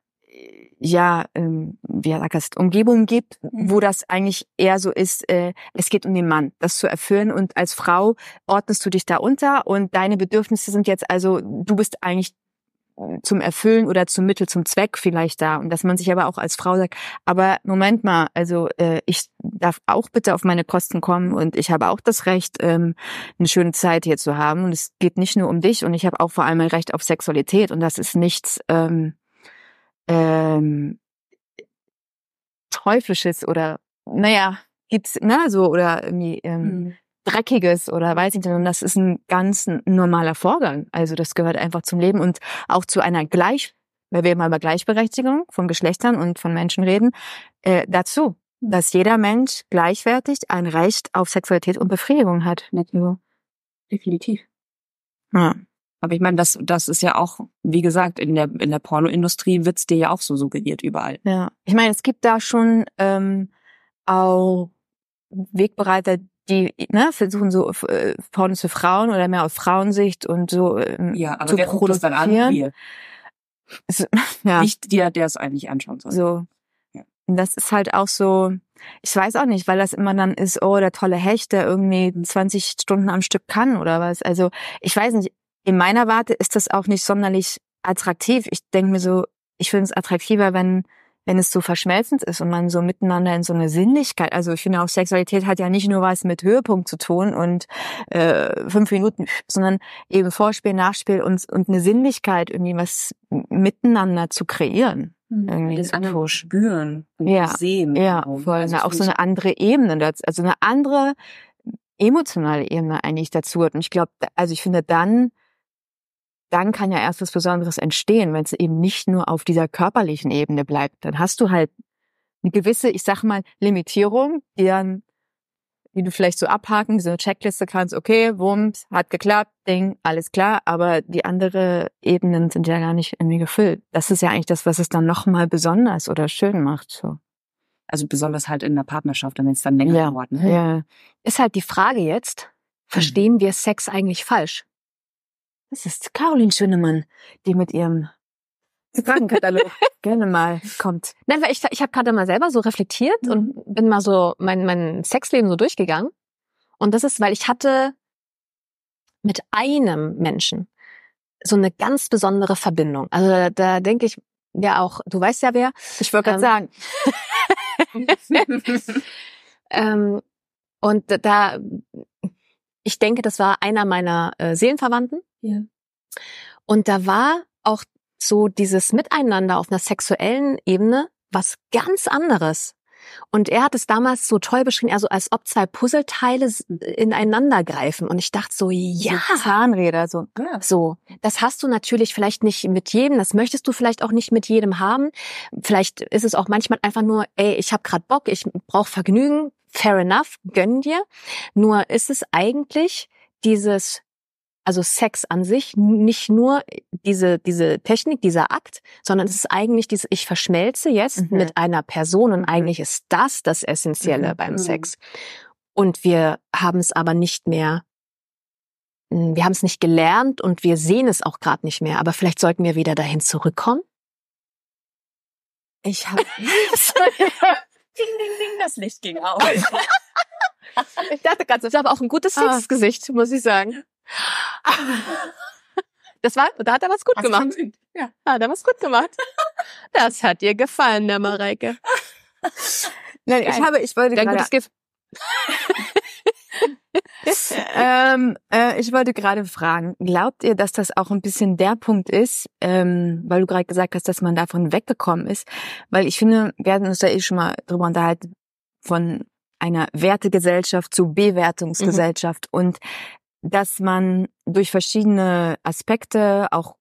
ja, ähm, wie sagt das, Umgebungen gibt, Mhm. wo das eigentlich eher so ist, äh, es geht um den Mann, das zu erfüllen, und als Frau ordnest du dich da unter und deine Bedürfnisse sind jetzt also, du bist eigentlich zum Erfüllen oder zum Mittel, zum Zweck vielleicht da, und dass man sich aber auch als Frau sagt, aber Moment mal, also äh, ich darf auch bitte auf meine Kosten kommen und ich habe auch das Recht, ähm, eine schöne Zeit hier zu haben, und es geht nicht nur um dich, und ich habe auch vor allem ein Recht auf Sexualität, und das ist nichts ähm, ähm, Teuflisches oder, naja, gibt's, ne, so, oder irgendwie ähm, Mhm. Dreckiges oder weiß nicht, sondern das ist ein ganz normaler Vorgang. Also das gehört einfach zum Leben und auch zu einer Gleich, weil wir immer über Gleichberechtigung von Geschlechtern und von Menschen reden, äh, dazu, dass jeder Mensch gleichwertig ein Recht auf Sexualität und Befriedigung hat. Ja. Definitiv. Ja. Aber ich meine, das, das ist ja auch, wie gesagt, in der, in der Pornoindustrie wird's dir ja auch so suggeriert überall. Ja, ich meine, es gibt da schon ähm, auch Wegbereiter, die ne, versuchen so äh, Pornos für Frauen oder mehr aus Frauensicht und so ähm, Ja, aber zu wer guckt das dann an? produzieren. Wir. Es- ja, Nicht der, der es eigentlich anschauen soll. so. Ja. Und das ist halt auch so, ich weiß auch nicht, weil das immer dann ist, oh, der tolle Hecht, der irgendwie zwanzig Stunden am Stück kann oder was. Also ich weiß nicht, in meiner Warte ist das auch nicht sonderlich attraktiv. Ich denke mir so, ich finde es attraktiver, wenn wenn es so verschmelzend ist und man so miteinander in so eine Sinnlichkeit, also ich finde auch Sexualität hat ja nicht nur was mit Höhepunkt zu tun und äh, fünf Minuten, sondern eben Vorspiel, Nachspiel und und eine Sinnlichkeit, irgendwie was miteinander zu kreieren. Irgendwie Das zu andere pushen. spüren und Ja, sehen. Ja, Genau. voll. Also Na, auch finde so ich- eine andere Ebene, das- also eine andere emotionale Ebene eigentlich dazu hat. Und ich glaube, also ich finde, dann dann kann ja erst was Besonderes entstehen, wenn es eben nicht nur auf dieser körperlichen Ebene bleibt. Dann hast du halt eine gewisse, ich sag mal, Limitierung, die dann, die du vielleicht so abhaken, so eine Checkliste kannst, okay, Wumms, hat geklappt, Ding, alles klar, aber die andere Ebenen sind ja gar nicht irgendwie gefüllt. Das ist ja eigentlich das, was es dann nochmal besonders oder schön macht. So. Also besonders halt in der Partnerschaft, wenn es dann länger Ja, dauert. Ne? ja. Ist halt die Frage jetzt, verstehen wir Sex eigentlich falsch? Das ist Caroline Schönemann, die mit ihrem Fragenkatalog gerne mal kommt. Nein, weil ich, ich habe gerade mal selber so reflektiert Mhm. und bin mal so mein, mein Sexleben so durchgegangen. Und das ist, weil ich hatte mit einem Menschen so eine ganz besondere Verbindung. Also da, da denke ich ja auch, du weißt ja wer. Ich wollte gerade Ähm, sagen. ähm, und da, ich denke, das war einer meiner äh, Seelenverwandten. Ja. Und da war auch so dieses Miteinander auf einer sexuellen Ebene was ganz anderes. Und er hat es damals so toll beschrieben, also als ob zwei Puzzleteile s- ineinander greifen. Und ich dachte so, ja, So Zahnräder, so. Ja. so. Das hast du natürlich vielleicht nicht mit jedem, das möchtest du vielleicht auch nicht mit jedem haben. Vielleicht ist es auch manchmal einfach nur, ey, ich habe gerade Bock, ich brauche Vergnügen, fair enough, gönn dir. Nur ist es eigentlich dieses Also Sex an sich, nicht nur diese diese Technik, dieser Akt, sondern es ist eigentlich dieses, ich verschmelze jetzt mhm. mit einer Person und eigentlich ist das das Essentielle mhm. beim Sex. Und wir haben es aber nicht mehr, wir haben es nicht gelernt und wir sehen es auch gerade nicht mehr. Aber vielleicht sollten wir wieder dahin zurückkommen. Ich habe ding, ding, ding, das Licht ging auf. Ich dachte gerade, das ist aber auch ein gutes ah. Gesicht, muss ich sagen. Das war, da hat er was gut Hast gemacht. Ja, hat er was gut gemacht. Das hat dir gefallen, der Mareike. Nein, ich habe, ich wollte gerade. ähm, äh, ich wollte gerade fragen, glaubt ihr, dass das auch ein bisschen der Punkt ist, ähm, weil du gerade gesagt hast, dass man davon weggekommen ist? Weil ich finde, wir hatten uns da eh schon mal drüber unterhalten, von einer Wertegesellschaft zu Bewertungsgesellschaft mhm. und dass man durch verschiedene Aspekte, auch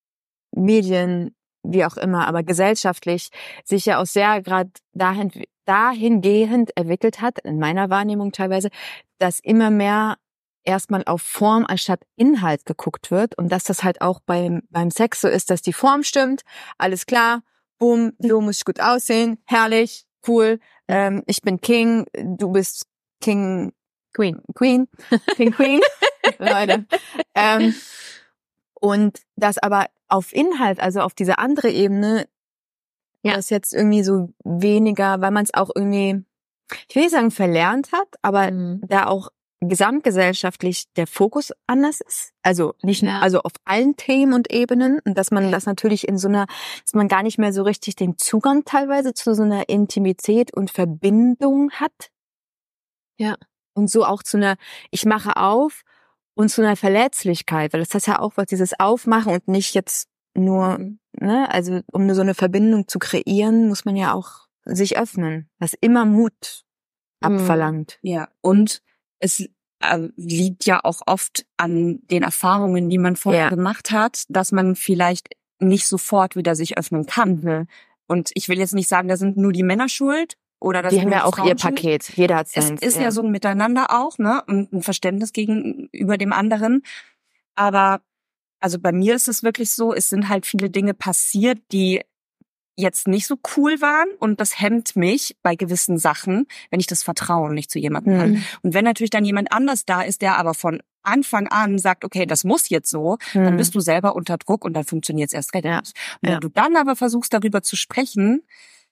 Medien, wie auch immer, aber gesellschaftlich, sich ja auch sehr gerade dahin, dahingehend entwickelt hat, in meiner Wahrnehmung teilweise, dass immer mehr erstmal auf Form anstatt Inhalt geguckt wird und dass das halt auch beim beim Sex so ist, dass die Form stimmt, alles klar, boom, du musst gut aussehen, herrlich, cool, ähm, ich bin King, du bist King, Queen, Queen, King, Queen, Leute. Ähm, und das aber auf Inhalt, also auf diese andere Ebene, ja. das jetzt irgendwie so weniger, weil man es auch irgendwie, ich will nicht sagen verlernt hat, aber mhm. da auch gesamtgesellschaftlich der Fokus anders ist. Also nicht, ja. also auf allen Themen und Ebenen und dass man das natürlich in so einer, dass man gar nicht mehr so richtig den Zugang teilweise zu so einer Intimität und Verbindung hat. Ja. Und so auch zu einer, ich mache auf und zu einer Verletzlichkeit, weil das heißt ja auch was, dieses Aufmachen und nicht jetzt nur, mhm. ne, also um nur so eine Verbindung zu kreieren, muss man ja auch sich öffnen, was immer Mut mhm. abverlangt. Ja, und es äh, liegt ja auch oft an den Erfahrungen, die man vorher ja. gemacht hat, dass man vielleicht nicht sofort wieder sich öffnen kann. Mhm. Und ich will jetzt nicht sagen, da sind nur die Männer schuld, oder das die haben ja auch ihr Paket. Jeder hat sein. Es ist ja. ja so ein Miteinander auch, ne, und ein Verständnis gegenüber dem anderen. Aber also bei mir ist es wirklich so, es sind halt viele Dinge passiert, die jetzt nicht so cool waren und das hemmt mich bei gewissen Sachen, wenn ich das Vertrauen nicht zu jemandem mhm. habe. Und wenn natürlich dann jemand anders da ist, der aber von Anfang an sagt, okay, das muss jetzt so, mhm. dann bist du selber unter Druck und dann funktioniert es erst recht nicht. Ja. Und wenn ja. du dann aber versuchst, darüber zu sprechen,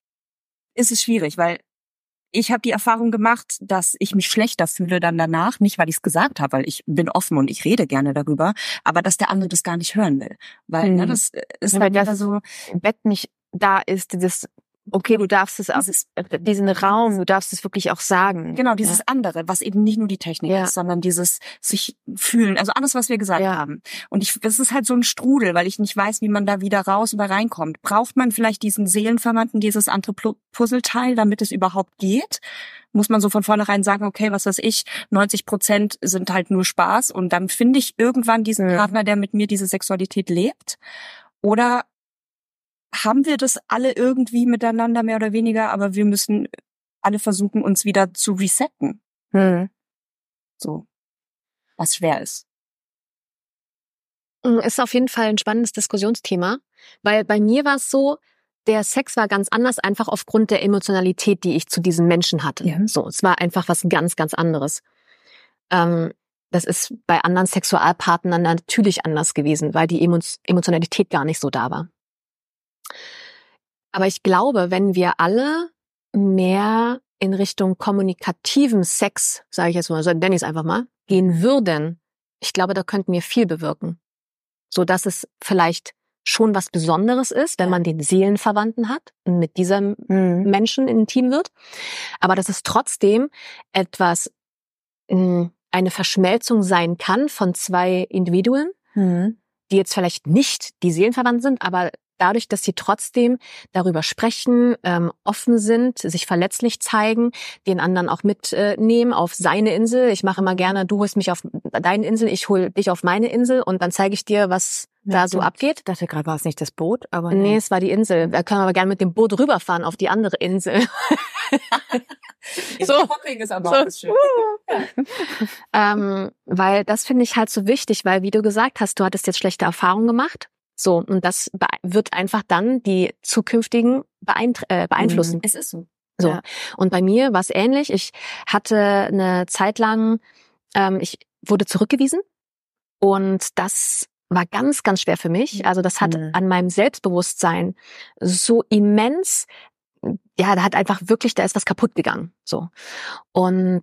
ist es schwierig, weil ich habe die Erfahrung gemacht, dass ich mich schlechter fühle dann danach, nicht weil ich es gesagt habe, weil ich bin offen und ich rede gerne darüber, aber dass der andere das gar nicht hören will, weil mhm. ne, das ist ja, halt wieder so im Bett nicht da ist, dieses okay, du darfst es auch, diesen Raum, du darfst es wirklich auch sagen. Genau, dieses ja. andere, was eben nicht nur die Technik ja. ist, sondern dieses sich fühlen, also alles, was wir gesagt ja. haben. Und ich, das ist halt so ein Strudel, weil ich nicht weiß, wie man da wieder raus oder reinkommt. Braucht man vielleicht diesen Seelenverwandten, dieses andere Puzzleteil, damit es überhaupt geht? Muss man so von vornherein sagen, okay, was weiß ich, neunzig Prozent sind halt nur Spaß und dann finde ich irgendwann diesen ja. Partner, der mit mir diese Sexualität lebt? Oder haben wir das alle irgendwie miteinander, mehr oder weniger, aber wir müssen alle versuchen, uns wieder zu resetten. Hm. So. Was schwer ist. Ist auf jeden Fall ein spannendes Diskussionsthema, weil bei mir war es so, der Sex war ganz anders, einfach aufgrund der Emotionalität, die ich zu diesem Menschen hatte. Ja. So, es war einfach was ganz, ganz anderes. Ähm, das ist bei anderen Sexualpartnern natürlich anders gewesen, weil die Emo- Emotionalität gar nicht so da war. Aber ich glaube, wenn wir alle mehr in Richtung kommunikativen Sex, sage ich jetzt mal, so nenne ich es einfach mal, gehen würden, ich glaube, da könnten wir viel bewirken. So dass es vielleicht schon was Besonderes ist, wenn man den Seelenverwandten hat und mit diesem mhm. Menschen intim wird. Aber dass es trotzdem etwas, eine Verschmelzung sein kann von zwei Individuen, mhm. die jetzt vielleicht nicht die Seelenverwandten sind, aber dadurch, dass sie trotzdem darüber sprechen, ähm, offen sind, sich verletzlich zeigen, den anderen auch mitnehmen äh, auf seine Insel. Ich mache immer gerne, du holst mich auf deine Insel, ich hol dich auf meine Insel und dann zeige ich dir, was ja, da so abgeht. Ich dachte gerade, war es nicht das Boot? Aber nee, nee, es war die Insel. Wir können aber gerne mit dem Boot rüberfahren auf die andere Insel. So, Popping ist aber auch schön. ähm, weil das finde ich halt so wichtig, weil wie du gesagt hast, du hattest jetzt schlechte Erfahrungen gemacht. So, und das be- wird einfach dann die zukünftigen beeintr- äh, beeinflussen. Es ist so. So. Ja. Und bei mir war es ähnlich. Ich hatte eine Zeit lang, ähm, ich wurde zurückgewiesen und das war ganz, ganz schwer für mich. Also das hat Mhm. an meinem Selbstbewusstsein so immens, ja, da hat einfach wirklich, da ist was kaputt gegangen. So. Und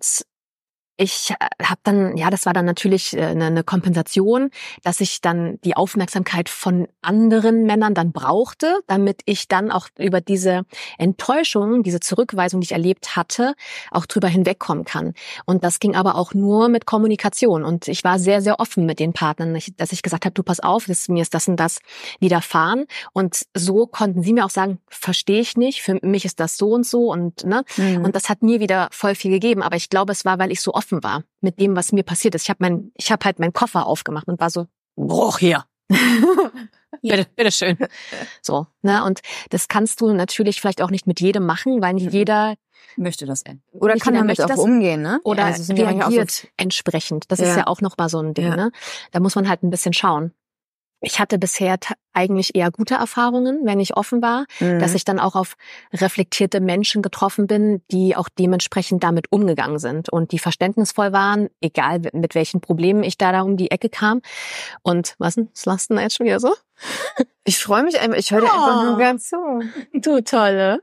ich habe dann, ja, das war dann natürlich eine, eine Kompensation, dass ich dann die Aufmerksamkeit von anderen Männern dann brauchte, damit ich dann auch über diese Enttäuschung, diese Zurückweisung, die ich erlebt hatte, auch drüber hinwegkommen kann. Und das ging aber auch nur mit Kommunikation. Und ich war sehr, sehr offen mit den Partnern, dass ich gesagt habe, du pass auf, das, mir ist das und das widerfahren. Und so konnten sie mir auch sagen, verstehe ich nicht, für mich ist das so und so. Und ne, Mhm. und das hat mir wieder voll viel gegeben. Aber ich glaube, es war, weil ich so offen war mit dem, was mir passiert ist. Ich habe mein, ich habe halt meinen Koffer aufgemacht und war so, Bruch hier. bitte, bitteschön. So, ne? Und das kannst du natürlich vielleicht auch nicht mit jedem machen, weil nicht Mhm. jeder Möchte das enden. Oder nicht kann jeder damit möchte auch das umgehen, ne? oder Also es sind ja manchmal auch so- reagiert entsprechend. Das ist Ja. ja auch noch mal so ein Ding, Ja. ne? Da muss man halt ein bisschen schauen. Ich hatte bisher ta- eigentlich eher gute Erfahrungen, wenn ich offen war, Mhm. dass ich dann auch auf reflektierte Menschen getroffen bin, die auch dementsprechend damit umgegangen sind und die verständnisvoll waren, egal mit welchen Problemen ich da, da um die Ecke kam. Und was denn? Was lachst du denn jetzt schon wieder so? Ich freue mich einfach, ich höre dir einfach Oh. nur ganz zu. Du Tolle.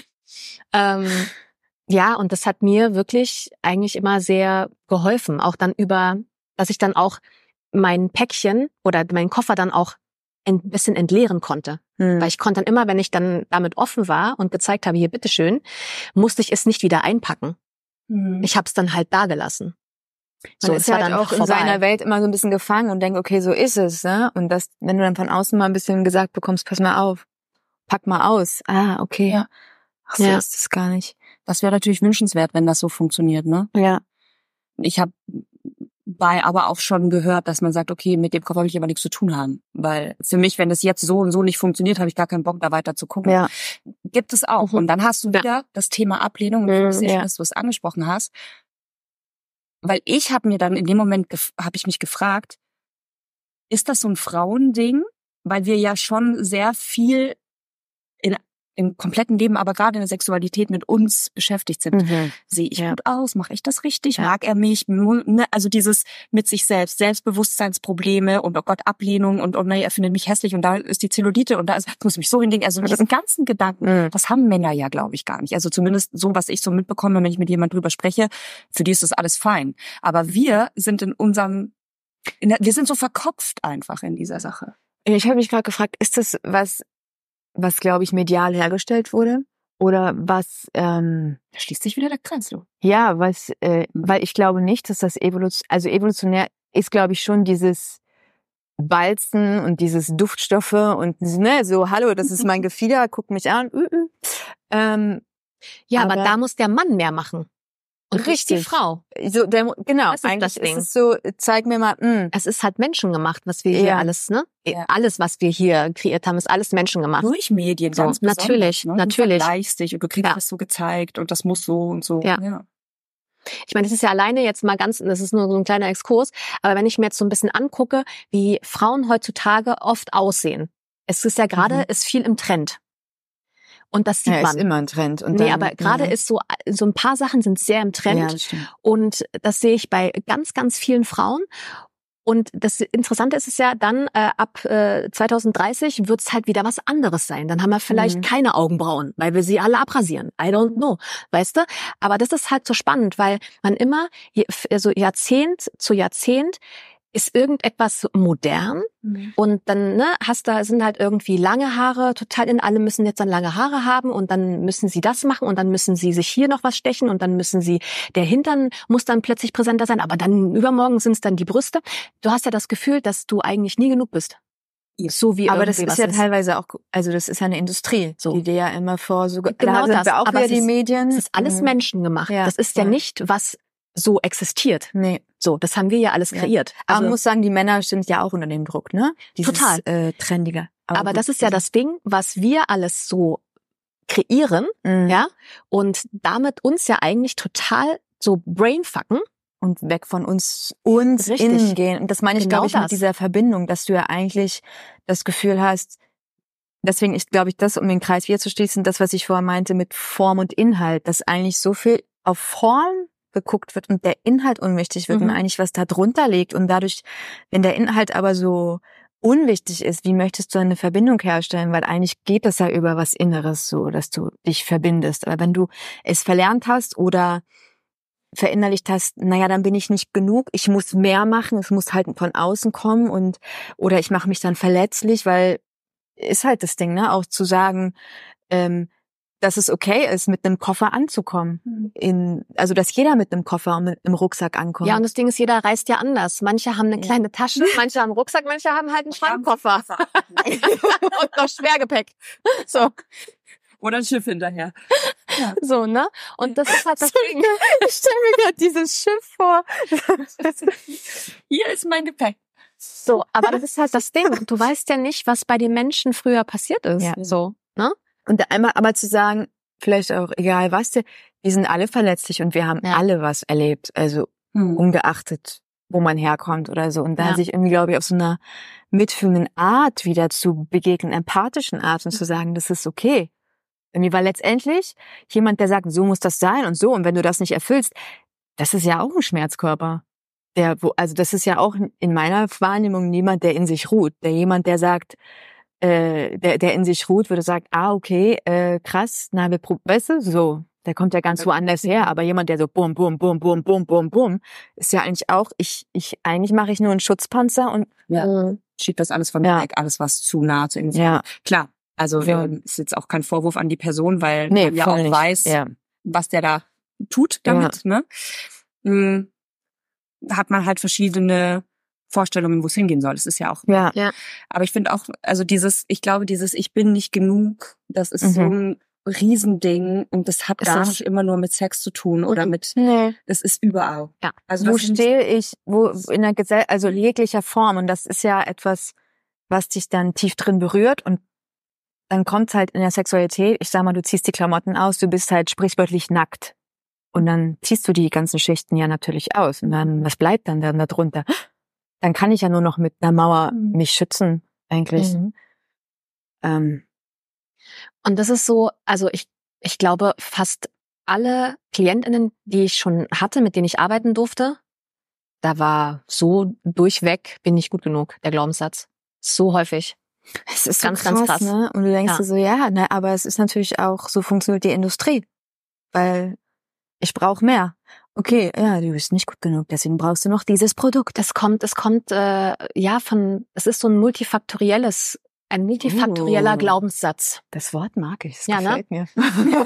Ähm, ja, und das hat mir wirklich eigentlich immer sehr geholfen. Auch dann über, dass ich dann auch mein Päckchen oder meinen Koffer dann auch ein bisschen entleeren konnte. Mhm. Weil ich konnte dann immer, wenn ich dann damit offen war und gezeigt habe, hier, bitteschön, musste ich es nicht wieder einpacken. Ich habe es dann halt da gelassen. So, man ist es war halt dann auch in vorbei. seiner Welt immer so ein bisschen gefangen und denkt, okay, so ist es, ne? Und das, wenn du dann von außen mal ein bisschen gesagt bekommst, pass mal auf, pack mal aus. Ah, okay. Ja. Ach so Ja. ist es gar nicht. Das wäre natürlich wünschenswert, wenn das so funktioniert, ne? Ja. Ich habe bei aber auch schon gehört, dass man sagt, okay, mit dem Koffer will ich aber nichts zu tun haben. Weil für mich, wenn das jetzt so und so nicht funktioniert, habe ich gar keinen Bock, da weiter zu gucken. Ja. Gibt es auch. Mhm. Und dann hast du Ja. wieder das Thema Ablehnung. Und Mhm, ich finde es sehr ja. schön, dass du es angesprochen hast. Weil ich habe mir dann in dem Moment, gef- habe ich mich gefragt, ist das so ein Frauending? Weil wir ja schon sehr viel in im kompletten Leben, aber gerade in der Sexualität mit uns beschäftigt sind. Mhm. Sehe ich Ja. gut aus? Mache ich das richtig? Ja. Mag er mich? Mu- Ne? Also dieses mit sich selbst, Selbstbewusstseinsprobleme und oh Gott, Ablehnung und oh nein, er findet mich hässlich und da ist die Zellulite und da ist, muss ich mich so hinlegen. Also diesen ganzen Gedanken, Mhm. das haben Männer ja, glaube ich, gar nicht. Also zumindest so, was ich so mitbekomme, wenn ich mit jemand drüber spreche, für die ist das alles fein. Aber wir sind in unserem, in der, wir sind so verkopft einfach in dieser Sache. Ich habe mich gerade gefragt, ist das was, was glaube ich medial hergestellt wurde? Oder was, ähm, Da schließt sich wieder der Kreis, du. ja, was, äh, weil ich glaube nicht, dass das evolution, also evolutionär ist, glaube ich, schon dieses Balzen und dieses Duftstoffe und ne, so, hallo, das ist mein Gefieder, guck mich an. Uh, uh. Ähm, Ja, aber, Aber- da muss der Mann mehr machen. Und nicht die Richtig. Frau. so, der, genau, Das ist eigentlich das Ding. ist es so, zeig mir mal, mh, Es ist halt menschengemacht, was wir hier Ja. alles, ne? Ja. Alles, was wir hier kreiert haben, ist alles menschengemacht. Durch Medien, So, ganz besonders. natürlich, ne? natürlich. Du vergleichst dich und du kriegst Ja. das so gezeigt und das muss so und so. Ja. Ich meine, das ist ja alleine jetzt mal ganz, das ist nur so ein kleiner Exkurs, aber wenn ich mir jetzt so ein bisschen angucke, wie Frauen heutzutage oft aussehen. Es ist ja gerade, Mhm. ist viel im Trend. Und das sieht ja, man. ist immer ein Trend. Und nee, dann, aber gerade ja. ist so, so ein paar Sachen sind sehr im Trend. Ja, das stimmt. Und das sehe ich bei ganz, ganz vielen Frauen. Und das Interessante ist es ja, dann äh, ab äh, zwanzig dreißig wird es halt wieder was anderes sein. Dann haben wir vielleicht Mhm. keine Augenbrauen, weil wir sie alle abrasieren. I don't know, weißt du? Aber das ist halt so spannend, weil man immer, je- also Jahrzehnt zu Jahrzehnt, ist irgendetwas modern und dann ne, hast da sind halt irgendwie lange Haare, total in alle müssen jetzt dann lange Haare haben und dann müssen sie das machen und dann müssen sie sich hier noch was stechen und dann müssen sie, der Hintern muss dann plötzlich präsenter sein, aber dann übermorgen sind es dann die Brüste. Du hast ja das Gefühl, dass du eigentlich nie genug bist. Ja. So wie Aber das irgendwie ist was ja teilweise auch, also das ist ja eine Industrie, So. die dir ja immer vor so, Genau da sind das, wir auch aber wieder es die ist- Medien. Das ist alles Mhm. menschengemacht. Ja, das ist ja voll. nicht, was so existiert. Nee. So, das haben wir ja alles Ja. kreiert. Aber Also, man muss sagen, die Männer sind ja auch unter dem Druck, ne? Dieses, Total. Äh, Trendige. aber gut, das ist ja also- das Ding, was wir alles so kreieren, Mhm. ja, und damit uns ja eigentlich total so brainfucken. Und weg von uns, uns Richtig. innen gehen. Und das meine ich, Genau glaube ich, das. mit dieser Verbindung, dass du ja eigentlich das Gefühl hast, deswegen ist, glaube ich, das, um den Kreis wieder zu schließen, das, was ich vorher meinte mit Form und Inhalt, dass eigentlich so viel auf Form geguckt wird und der Inhalt unwichtig wird Mhm. und eigentlich was da drunter liegt. Und dadurch, wenn der Inhalt aber so unwichtig ist, wie möchtest du eine Verbindung herstellen? Weil eigentlich geht das ja über was Inneres so, dass du dich verbindest. Aber wenn du es verlernt hast oder verinnerlicht hast, naja, dann bin ich nicht genug, ich muss mehr machen, es muss halt von außen kommen und oder ich mache mich dann verletzlich, weil ist halt das Ding, ne, auch zu sagen, ähm, dass es okay ist, mit einem Koffer anzukommen. In, also dass jeder mit einem Koffer und mit einem Rucksack ankommt. Ja, und das Ding ist, jeder reist ja anders. Manche haben eine Ja. kleine Tasche, manche haben einen Rucksack, manche haben halt einen Schrankkoffer. Und noch Schwergepäck. So, Oder ein Schiff hinterher. so, ne? Und das ist halt das Ding. Ich stelle mir gerade dieses Schiff vor. Hier ist mein Gepäck. So, aber das ist halt das Ding. Du weißt ja nicht, was bei den Menschen früher passiert ist. Ja. So, ne? Und einmal aber zu sagen, vielleicht auch egal was, wir sind alle verletzlich und wir haben Ja. alle was erlebt, also Hm. ungeachtet, wo man herkommt oder so. Und da Ja. sich irgendwie, glaube ich, auf so einer mitfühlenden Art wieder zu begegnen, empathischen Art und zu sagen, das ist okay. Irgendwie, weil letztendlich jemand, der sagt, so muss das sein und so, und wenn du das nicht erfüllst, das ist ja auch ein Schmerzkörper. Der, wo, also das ist ja auch in meiner Wahrnehmung niemand, der in sich ruht. Der jemand, der sagt, äh, der, der in sich ruht, würde sagen, ah, okay, äh, krass, na, wir probieren, weißt du, so. Der kommt ja ganz woanders her, aber jemand, der so bum, bum, bum, bum, bum, bum, bum, ist ja eigentlich auch, ich, ich, eigentlich mache ich nur einen Schutzpanzer und, Ja. Mhm. Schiebt das alles von mir Ja. weg, alles was zu nah zu ihm ist. ja, Klar, also Ja. ähm, ist jetzt auch kein Vorwurf an die Person, weil nee, man ja voll auch nicht. weiß, Ja. was der da tut damit, ne? Hm, hat man halt verschiedene Vorstellungen, wo es hingehen soll. Das ist ja auch. Ja. Aber ich finde auch, also dieses, ich glaube, dieses Ich bin nicht genug, das ist Mhm. so ein Riesending und das hat Ist gar das? nicht immer nur mit Sex zu tun oder mit, Nee. das ist überall. Ja. Also Wo das sind- stehe ich, wo in der Gesellschaft, also jeglicher Form, und das ist ja etwas, was dich dann tief drin berührt, und dann kommt halt in der Sexualität, ich sag mal, du ziehst die Klamotten aus, du bist halt sprichwörtlich nackt. Und dann ziehst du die ganzen Schichten ja natürlich aus. Und dann, was bleibt dann dann darunter? Dann kann ich ja nur noch mit einer Mauer Mhm. mich schützen, eigentlich. Mhm. Ähm, Und das ist so, also ich, ich glaube, fast alle KlientInnen, die ich schon hatte, mit denen ich arbeiten durfte, da war so durchweg, bin ich gut genug, der Glaubenssatz. So häufig. es ist Ganz, so krass, ganz krass. ne? Und du denkst Ja. dir so, ja, ne, aber es ist natürlich auch, so funktioniert die Industrie. Weil ich brauche mehr. Okay, ja, du bist nicht gut genug, deswegen brauchst du noch dieses Produkt. Es kommt, es kommt, äh, ja, von, es ist so ein multifaktorielles, ein multifaktorieller Oh. Glaubenssatz. Das Wort mag ich, das Ja, ne? gefällt mir.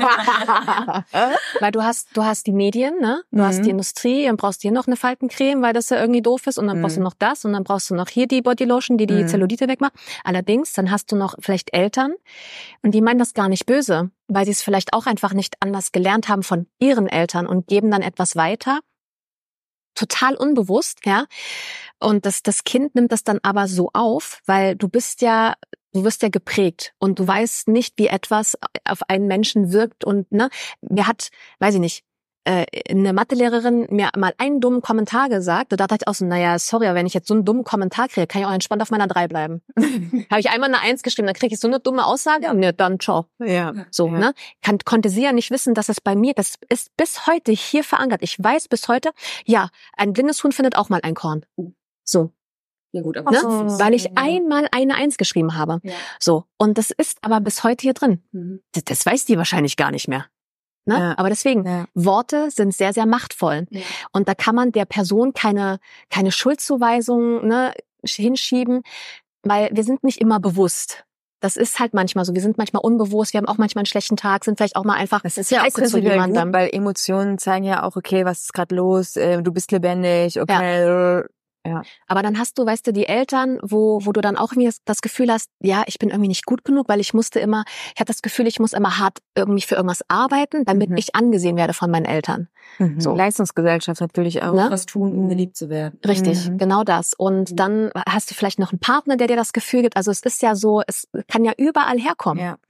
Weil du hast, du hast die Medien, ne? Du Mhm. hast die Industrie und brauchst hier noch eine Faltencreme, weil das ja irgendwie doof ist, und dann brauchst du Mhm. noch das und dann brauchst du noch hier die Bodylotion, die die Mhm. Zellulite wegmacht. Allerdings, dann hast du noch vielleicht Eltern, und die meinen das gar nicht böse, weil sie es vielleicht auch einfach nicht anders gelernt haben von ihren Eltern und geben dann etwas weiter. Total unbewusst, ja. Und das, das Kind nimmt das dann aber so auf, weil du bist ja, du wirst ja geprägt und du weißt nicht, wie etwas auf einen Menschen wirkt, und, ne, mir hat, weiß ich nicht, äh, eine Mathelehrerin mir mal einen dummen Kommentar gesagt, da dachte ich auch so, naja, sorry, aber wenn ich jetzt so einen dummen Kommentar kriege, kann ich auch entspannt auf meiner drei bleiben. Habe ich einmal eine Eins geschrieben, dann kriege ich so eine dumme Aussage, ja, ne, dann ciao. Ja. So, Ja. ne? Kann, konnte sie ja nicht wissen, dass es bei mir, das ist bis heute hier verankert. Ich weiß bis heute, ja, ein blindes Huhn findet auch mal ein Korn. So, Ja gut, aber ne? Ach so. Weil ich einmal eine Eins geschrieben habe. Ja. So, und das ist aber bis heute hier drin. Mhm. Das, das weiß die wahrscheinlich gar nicht mehr. Ne? Ja. Aber deswegen, Ja. Worte sind sehr, sehr machtvoll. Ja. Und da kann man der Person keine, keine Schuldzuweisung, ne, hinschieben, weil wir sind nicht immer bewusst. Das ist halt manchmal so. Wir sind manchmal unbewusst, wir haben auch manchmal einen schlechten Tag, sind vielleicht auch mal einfach Das ist ja auch scheiße zu prinzipiell gut, jemandem. weil Emotionen zeigen ja auch, okay, was ist gerade los, äh, du bist lebendig, okay. Ja. Aber dann hast du, weißt du, die Eltern, wo wo du dann auch irgendwie das, das Gefühl hast, ja, ich bin irgendwie nicht gut genug, weil ich musste immer, ich hatte das Gefühl, ich muss immer hart irgendwie für irgendwas arbeiten, damit Mhm. ich angesehen werde von meinen Eltern. Mhm. So. Leistungsgesellschaft natürlich auch. Ne? Was tun, um geliebt zu werden. Richtig, Mhm. genau das. Und Mhm. dann hast du vielleicht noch einen Partner, der dir das Gefühl gibt. Also es ist ja so, es kann ja überall herkommen. Ja.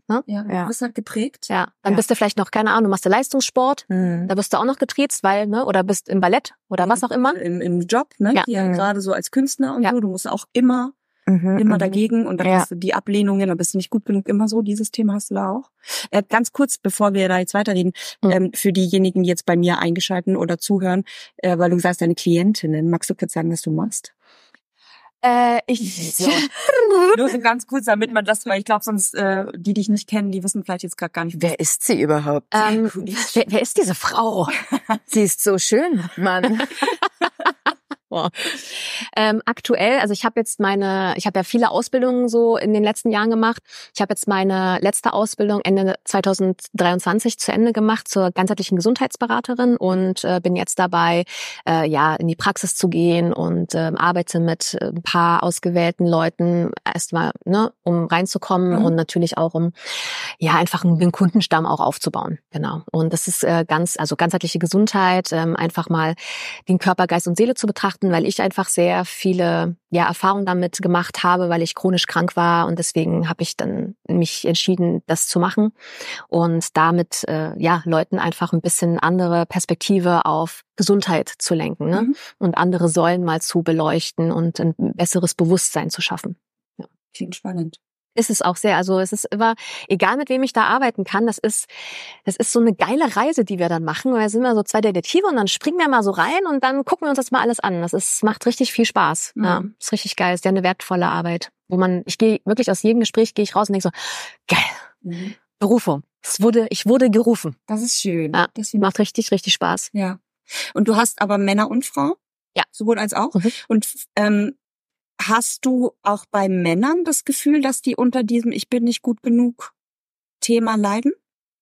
Ne? Ja, Ja. du bist halt geprägt. Ja, dann Ja. bist du vielleicht noch, keine Ahnung, machst du Leistungssport, Mhm. da wirst du auch noch getriezt, weil, ne, oder bist im Ballett oder was auch immer. Im, im Job, ne? Ja. Hier Mhm. gerade so als Künstler und Ja. so, du musst auch immer, Mhm. immer Mhm. dagegen und dann Ja. hast du die Ablehnungen, dann bist du nicht gut genug, immer so, dieses Thema hast du da auch. Äh, ganz kurz, bevor wir da jetzt weiterreden, Mhm. ähm, für diejenigen, die jetzt bei mir eingeschalten oder zuhören, äh, weil du sagst, deine Klientinnen, magst du kurz sagen, was du machst? Äh, ich, So. Nur so ganz kurz, damit man das, weil ich glaube, sonst äh, die, die dich nicht kennen, die wissen vielleicht jetzt gerade gar nicht, Wer ist sie überhaupt? ähm, wer, wer ist diese Frau? Sie ist so schön, Mann. Ähm, aktuell, also ich habe jetzt meine, ich habe ja viele Ausbildungen so in den letzten Jahren gemacht. Ich habe jetzt meine letzte Ausbildung Ende zwanzig dreiundzwanzig zu Ende gemacht zur ganzheitlichen Gesundheitsberaterin und äh, bin jetzt dabei, äh, ja in die Praxis zu gehen und äh, arbeite mit äh, ein paar ausgewählten Leuten erstmal, ne, um reinzukommen Mhm. und natürlich auch um ja einfach einen, einen Kundenstamm auch aufzubauen. Genau. Und das ist äh, ganz, also ganzheitliche Gesundheit, ähm, einfach mal den Körper, Geist und Seele zu betrachten, weil ich einfach sehr viele ja Erfahrungen damit gemacht habe, weil ich chronisch krank war und deswegen habe ich dann mich entschieden, das zu machen und damit äh, ja Leuten einfach ein bisschen andere Perspektive auf Gesundheit zu lenken, ne? Mhm. Und andere Säulen mal zu beleuchten und ein besseres Bewusstsein zu schaffen. Klingt spannend. Ist es auch sehr. Also es ist immer, egal mit wem ich da arbeiten kann, das ist, das ist so eine geile Reise, die wir dann machen. Weil da sind wir so zwei Detektive und dann springen wir mal so rein und dann gucken wir uns das mal alles an. Das ist, macht richtig viel Spaß. Mhm. Ja, ist richtig geil. Ist ja eine wertvolle Arbeit, wo man, ich gehe wirklich aus jedem Gespräch gehe ich raus und denke so, geil, Mhm. Berufung. Es wurde, ich wurde gerufen. Das ist schön. Ja, Das find macht richtig, richtig Spaß. Ja. Und du hast aber Männer und Frauen? Ja. Sowohl als auch? Mhm. Und ähm, hast du auch bei Männern das Gefühl, dass die unter diesem Ich bin nicht gut genug Thema leiden?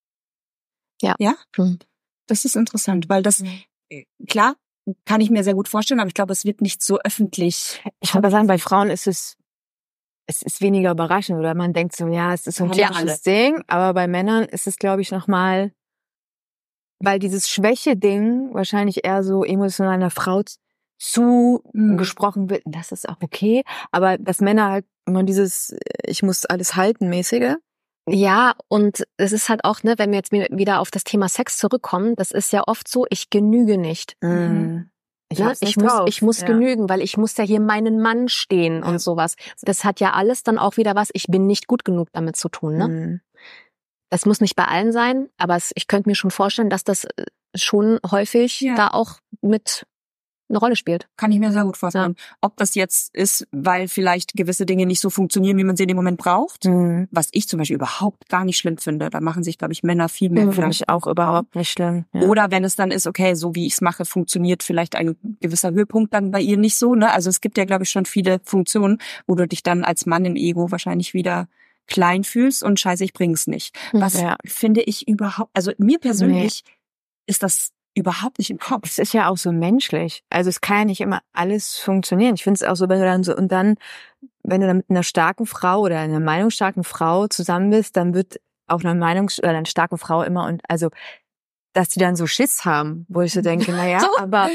Ja. Ja? Mhm. Das ist interessant, weil das, äh, klar, kann ich mir sehr gut vorstellen, aber ich glaube, es wird nicht so öffentlich. Ich würde mal sagen, bei Frauen ist es, es ist weniger überraschend oder man denkt so, ja, es ist so ein Haben wir typisches Ding, aber bei Männern ist es, glaube ich, nochmal, weil dieses Schwäche-Ding wahrscheinlich eher so emotional einer Frau zu Mhm. gesprochen wird, das ist auch okay, aber dass Männer halt immer dieses, ich muss alles halten mäßige. Ja, und es ist halt auch, ne, wenn wir jetzt wieder auf das Thema Sex zurückkommen, das ist ja oft so, ich genüge nicht. Mhm. Ich, Ne? hab's Ich nicht muss, drauf. ich muss Ja. genügen, weil ich muss ja hier meinen Mann stehen Ja. und sowas. Das hat ja alles dann auch wieder was, ich bin nicht gut genug damit zu tun, ne? Mhm. Das muss nicht bei allen sein, aber es, ich könnte mir schon vorstellen, dass das äh, schon häufig Ja. da auch mit eine Rolle spielt. Kann ich mir sehr gut vorstellen. Ob das jetzt ist, weil vielleicht gewisse Dinge nicht so funktionieren, wie man sie in dem Moment braucht, Mhm. was ich zum Beispiel überhaupt gar nicht schlimm finde. Da machen sich, glaube ich, Männer viel mehr Mhm. Finde Gedanken. ich auch überhaupt nicht schlimm. Ja. Oder wenn es dann ist, okay, so wie ich es mache, funktioniert vielleicht ein gewisser Höhepunkt dann bei ihr nicht so. Ne? Also es gibt ja, glaube ich, schon viele Funktionen, wo du dich dann als Mann im Ego wahrscheinlich wieder klein fühlst und scheiße, ich bring's nicht. Was Ja. finde ich überhaupt, also mir persönlich ist das überhaupt nicht im Kopf. Es ist ja auch so menschlich. Also es kann ja nicht immer alles funktionieren. Ich finde es auch so, wenn du dann so, und dann, wenn du dann mit einer starken Frau oder einer meinungsstarken Frau zusammen bist, dann wird auch eine Meinungs- oder eine starke Frau immer und, also, dass die dann so Schiss haben, wo ich so denke, naja, aber,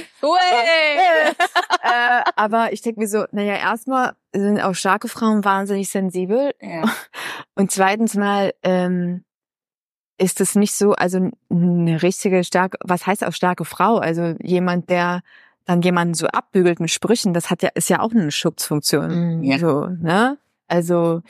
äh, aber ich denke mir so, naja, erstmal sind auch starke Frauen wahnsinnig sensibel Ja. und zweitens mal, ähm, ist es nicht so, also eine richtige starke, was heißt auch starke Frau? Also jemand, der dann jemanden so abbügelt mit Sprüchen, das hat ja, ist ja auch eine Schutzfunktion. Mhm. Ja. So, ne? Also,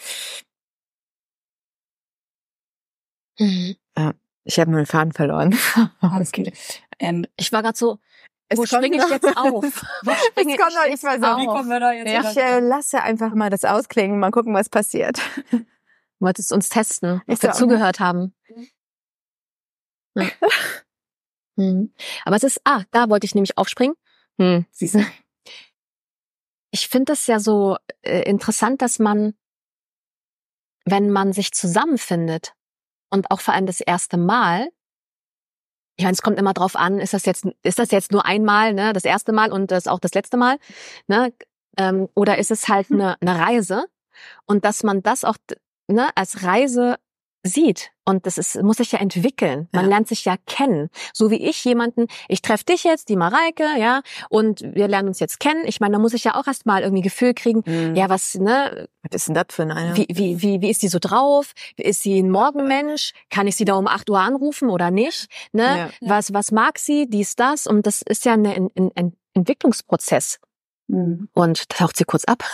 Mhm. ich habe meinen Faden verloren. Alles gut. Ähm, Ich war gerade so, Es wo kommt springe ich noch. jetzt auf? Wo springe Es kommt noch ich nicht mal jetzt so. auf? Wie kommen wir da jetzt Ich äh, lasse einfach mal das ausklingen, mal gucken, was passiert. Du wolltest uns testen, ob Ich wir so, zugehört haben. Ja. Mhm. Aber es ist, ah, da wollte ich nämlich aufspringen. Hm. siehst du? Ich finde es ja so äh, interessant, dass man, wenn man sich zusammenfindet und auch vor allem das erste Mal, ich meine, es kommt immer drauf an, ist das jetzt, ist das jetzt nur einmal, ne, das erste Mal und das auch das letzte Mal, ne, ähm, oder ist es halt eine, eine Reise und dass man das auch, ne, als Reise sieht. Und das ist, muss sich ja entwickeln. Man Ja. lernt sich ja kennen. So wie ich jemanden, ich treffe dich jetzt, die Mareike, ja, und wir lernen uns jetzt kennen. Ich meine, da muss ich ja auch erst mal irgendwie Gefühl kriegen, Mhm. ja, was, ne, Was ist denn das für eine? wie, wie, wie, wie ist die so drauf? Ist sie ein Morgenmensch? Kann ich sie da um acht Uhr anrufen oder nicht? Ne? Ja. Was, was mag sie? Dies, das. Und das ist ja ein, ein, ein Entwicklungsprozess. Mhm. Und da taucht sie kurz ab.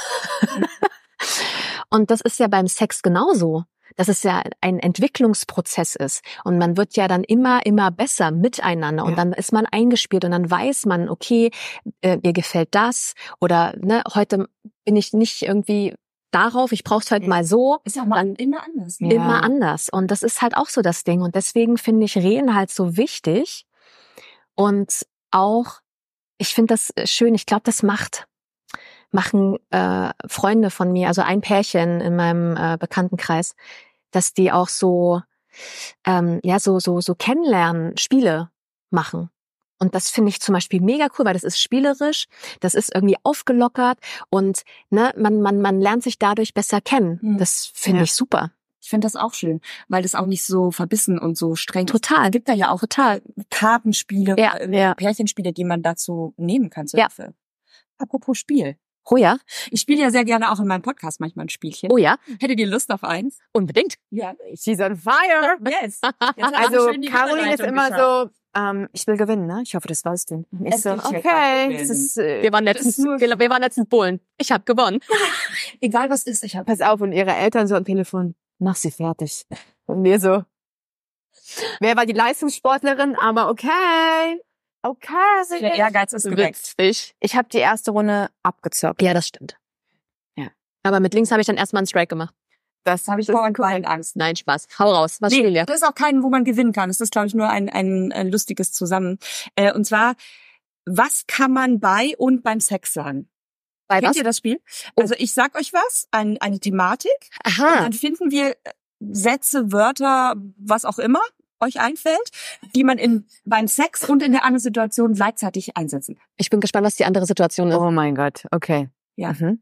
Und das ist ja beim Sex genauso. Dass es ja ein Entwicklungsprozess ist. Und man wird ja dann immer, immer besser miteinander. Und Ja. dann ist man eingespielt und dann weiß man, okay, äh, mir gefällt das. Oder ne, heute bin ich nicht irgendwie darauf, ich brauche es heute mal so. Ist ja auch mal Dann immer anders. Ja. immer anders. Und das ist halt auch so das Ding. Und deswegen finde ich Reden halt so wichtig. Und auch, ich finde das schön, ich glaube, das macht, machen äh, Freunde von mir, also ein Pärchen in meinem äh, Bekanntenkreis, dass die auch so, ähm, ja, so, so, so kennenlernen, Spiele machen. Und das finde ich zum Beispiel mega cool, weil das ist spielerisch, das ist irgendwie aufgelockert und ne, man, man, man lernt sich dadurch besser kennen. Mhm. Das finde Ja. ich super. Ich finde das auch schön, weil das auch nicht so verbissen und so streng ist. Total. Es gibt da ja auch Total. Kartenspiele, Ja, äh, ja. Pärchenspiele, die man dazu nehmen kann zur Ja. Hilfe. Apropos Spiel. Oh ja, Ich spiele ja sehr gerne auch in meinem Podcast manchmal ein Spielchen. oh ja, Hättet ihr Lust auf eins? unbedingt. Ja. She's on fire. Yes. Also Caroline ist immer so, ähm, ich will gewinnen, ne? Ich hoffe, das weißt du. Ich Es so, gibt hier okay, kein es Gewinnen. ist, äh, Wir waren letztens, Das ist nur- wir, wir waren letztens Bullen. Ich habe gewonnen. Egal was ist, ich habe. pass auf, und ihre Eltern so am Telefon, mach sie fertig. Und wir so, wer war die Leistungssportlerin? Aber okay, okay. Der Ehrgeiz ist geweckt. Witzig. Ich habe die erste Runde abgezockt. Ja, das stimmt. Ja. Aber mit links habe ich dann erstmal einen Strike gemacht. Das Habe ich vorhin keinen Angst. Nein, Spaß. Hau raus. Was spielen wir? Das ist auch kein, wo man gewinnen kann. Es ist, glaube ich, nur ein, ein, ein lustiges Zusammen. Äh, und zwar, was kann man bei und beim Sex sagen? Bei Kennt was? ihr das Spiel? Oh. Also ich sag euch was, ein, eine Thematik. Und Aha. dann finden wir Sätze, Wörter, was auch immer euch einfällt, die man in beim Sex und in der anderen Situation gleichzeitig einsetzen kann. Ich bin gespannt, was die andere Situation ist. Oh mein Gott, okay. Ja. Mhm.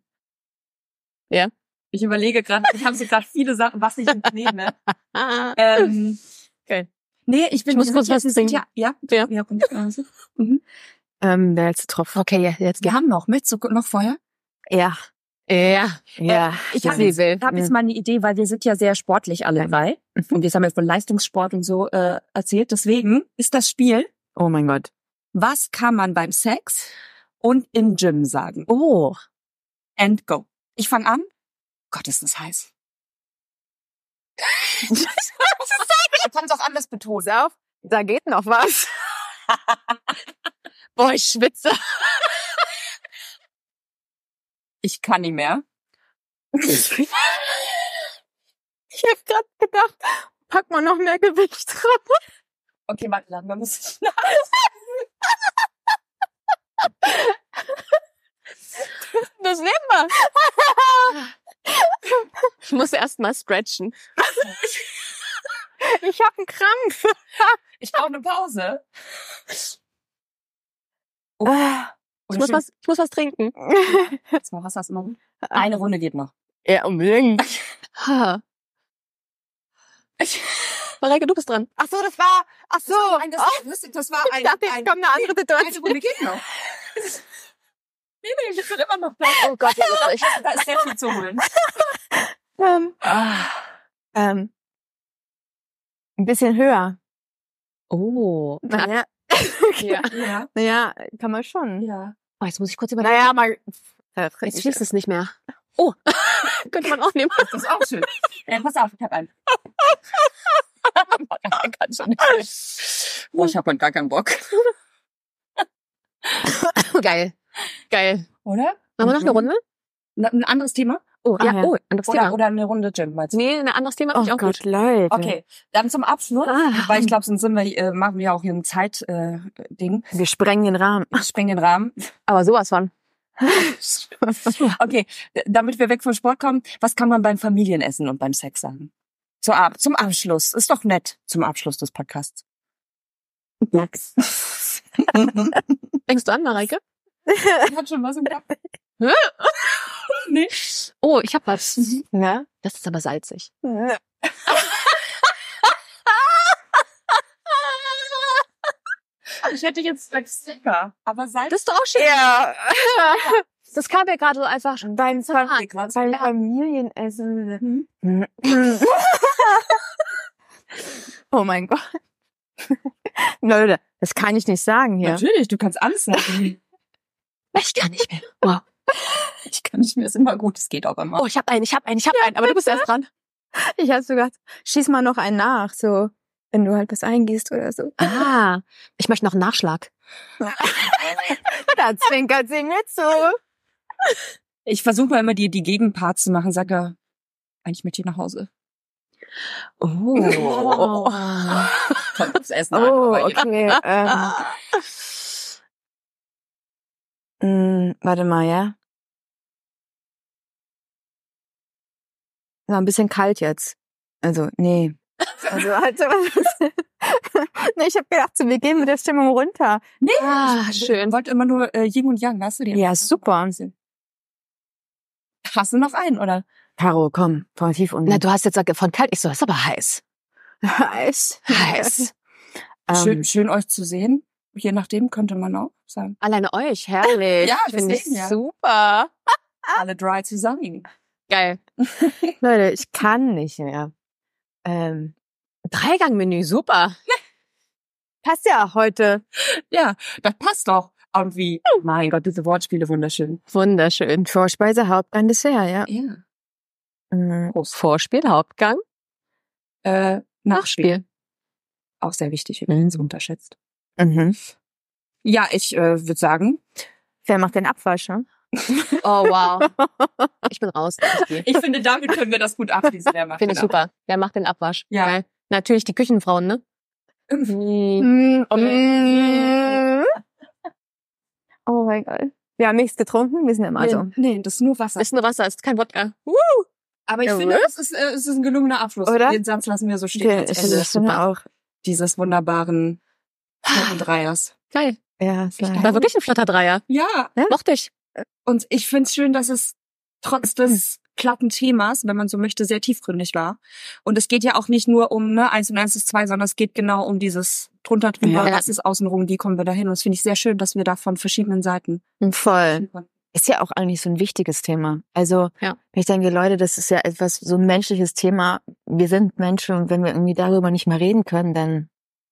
Ich überlege gerade, ich habe so gerade viele Sachen, was ich nehme. Ah. ähm, Okay. Nee, ich bin Ich muss kurz was wir sind trinken. ja, Ja. ja, ja. komm, also. Mhm. Ähm, der letzte Tropfen. Okay, ja, jetzt Wir geh. haben noch, möchtest du noch vorher? Ja, Ja. ja. Ich Ja, habe sie jetzt, will. hab jetzt mal eine Idee, weil wir sind ja sehr sportlich alle drei. Und wir haben ja von Leistungssport und so äh, erzählt. Deswegen ist das Spiel, Oh mein Gott. was kann man beim Sex und im Gym sagen? Oh. And go. Ich fange an. Gott, ist das heiß. Ich kann es auch anders betonen. Pass auf, da geht noch was. Boah, ich schwitze. Ich kann nicht mehr. Ich habe gerade gedacht, pack mal noch mehr Gewicht drauf. Okay, warte, lang, wir müssen. Das nehmen wir. Ich muss erst mal stretchen. Ich habe einen Krampf. Ich brauche eine Pause. Ah. Ich muss was, ich muss was trinken. Jetzt mal, was hast du noch? Eine Runde geht noch. Ja, unbedingt. Ha. Mareike, du bist dran. Ach so, das war, ach so. Nein, das, Oh, das, das war ein, ich dachte, ein, jetzt kommt eine andere eine Situation. Runde geht noch. Nee, nee, wir sind immer noch da. Oh Gott, ich, Da ist sehr viel zu holen. Ähm, Ah. ähm, ein bisschen höher. oh. Naja, Ja. Ja. naja, kann man schon. Ja. Oh, jetzt muss ich kurz überlegen. Naja, mal. Jetzt fließt es nicht mehr. Oh. Könnte man auch nehmen. Das ist auch schön. Äh, pass auf, ich hab einen. Ich kann schon nicht. Boah, ich hab heute gar keinen Bock. Geil. Geil. Oder? Machen wir noch eine Runde? Na, ein anderes Thema? Oh, Ah, ja. ja. Oh, anderes Oder, Thema. oder eine Runde Gym, meinst du? Nee, ein anderes Thema Oh finde ich auch Gott, gut. Leute. Okay, dann zum Abschluss, Ah. weil ich glaube, sonst sind wir, äh, machen wir auch hier ein Zeit-Ding. Äh, Ding. Wir sprengen den Rahmen. Ich spreng den Rahmen. Aber sowas von. Okay, d- damit wir weg vom Sport kommen, was kann man beim Familienessen und beim Sex sagen? Zur Ab zum Abschluss. Ist doch nett zum Abschluss des Podcasts. Fängst du an, Mareike? Ich hab schon was im Kopf. Nee. Oh, ich hab was. Ja? Das ist aber salzig. Ich hätte jetzt Zucker, aber Salz. Das ist doch auch schön. Ja. Das kam mir gerade so einfach schon. Beim, Fam Ah, beim Familienessen. Hm? Oh mein Gott. Leute, das kann ich nicht sagen hier. Natürlich, du kannst alles sagen. Ich kann nicht mehr. Wow. Ich kann nicht mehr, ist immer gut, es geht auch immer. Oh, ich hab einen, ich hab einen, ich hab einen, aber du bist erst dran. Ich hab so gedacht, schieß mal noch einen nach, so, wenn du halt was eingießt oder so. Ah, ich möchte noch einen Nachschlag. Da zwinkert sie mir zu. Ich versuche mal immer die, die Gegenparts zu machen, sag ja, eigentlich möchte ich nach Hause. Oh. Kommt aufs Essen Oh, an, aber okay. ähm. Mm, warte mal, ja. War ein bisschen kalt jetzt. Also, nee. Also, halt so. Nee, ich habe gedacht, so, wir gehen mit der Stimmung runter. Nee, Ah, ich schön. wollte immer nur äh, Yin und Yang, hast du den? Ja, super. Hast du noch einen, oder? Caro, komm, voll tief unten. Na, du hast jetzt gesagt, von kalt. Ich so, ist aber heiß. heiß. Heiß. Schön, Ähm, schön euch zu sehen. Je nachdem könnte man auch sagen. Alleine euch, herrlich. Ja, finde ich deswegen, ja. super. Alle dry zusammen. Geil. Leute, ich kann nicht mehr. Ähm, Dreigangmenü, super. passt ja heute. Ja, das passt doch. Irgendwie. Mein Gott, diese Wortspiele wunderschön. Wunderschön. Vorspeise, Hauptgang, Dessert, ja. Ja. Mhm. Vorspiel, Hauptgang, Äh, Nachspiel. Nachspiel. Auch sehr wichtig, übrigens unterschätzt. Mhm. Ja, ich äh, würde sagen, Wer macht den Abwasch, ne? Oh, wow. Ich bin raus. Ich gehe. ich finde, damit können wir das gut abschließen. Wer macht Finde ich den super. Wer macht den Abwasch? Ja. Geil. Natürlich die Küchenfrauen, ne? Abwasch? Mhm. Mm. Oh mein Gott. Wir haben nichts getrunken, wir sind immer Nee, so. nee, das ist nur Wasser. Ist nur Wasser, ist kein Wodka. Aber ich Ja, finde, was? es ist, äh, es ist ein gelungener Abschluss. Oder? Den Satz lassen wir so stehen. Okay, als ich Ende finde auch. dieses wunderbaren Dreiers. Geil. Ja, es war- War wirklich ein flotter Dreier. Ja, Mochte ich. und ich finde es schön, dass es trotz des platten Themas, wenn man so möchte, sehr tiefgründig war. Und es geht ja auch nicht nur um ne, eins und eins ist zwei, sondern es geht genau um dieses drunter drüber, Ja. was ist außenrum, wie kommen wir dahin. Und das finde ich sehr schön, dass wir da von verschiedenen Seiten. voll. Ist ja auch eigentlich so ein wichtiges Thema. Also, Ja. ich denke, Leute, das ist ja etwas, so ein menschliches Thema. Wir sind Menschen und wenn wir irgendwie darüber nicht mehr reden können, dann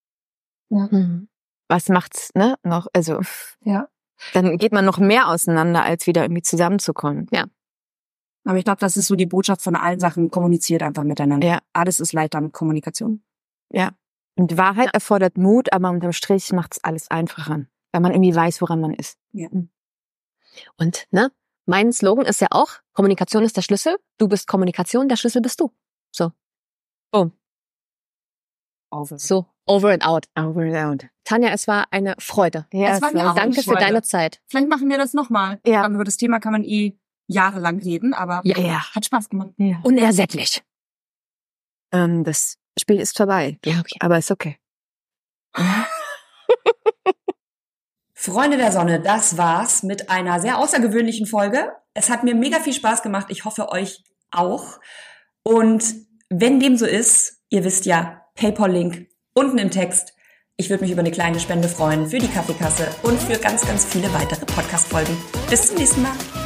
Mhm. was macht's, ne, noch? Also, Ja. dann geht man noch mehr auseinander, als wieder irgendwie zusammenzukommen. Aber ich glaube, das ist so die Botschaft von allen Sachen, kommuniziert einfach miteinander. Ja. Alles ist leichter mit Kommunikation. Und Wahrheit erfordert Mut, aber unterm Strich macht's alles einfacher, weil man irgendwie weiß, woran man ist. Und, ne? Mein Slogan ist ja auch, Kommunikation ist der Schlüssel. Du bist Kommunikation, der Schlüssel bist du. So. Boom. Over. So. Over and out. Over and out. Tanja, es war eine Freude. Ja, Es war mir auch Danke eine für Freude. deine Zeit. Vielleicht machen wir das nochmal. Ja. Über das Thema kann man eh jahrelang reden, aber Ja. Ja. hat Spaß gemacht. Ja. Unersättlich. Ähm, das Spiel ist vorbei. Ja, okay. Aber ist okay. Freunde der Sonne, das war's mit einer sehr außergewöhnlichen Folge. Es hat mir mega viel Spaß gemacht. Ich hoffe, euch auch. Und wenn dem so ist, ihr wisst ja, PayPal-Link unten im Text. Ich würde mich über eine kleine Spende freuen für die Kaffeekasse und für ganz, ganz viele weitere Podcast-Folgen. Bis zum nächsten Mal.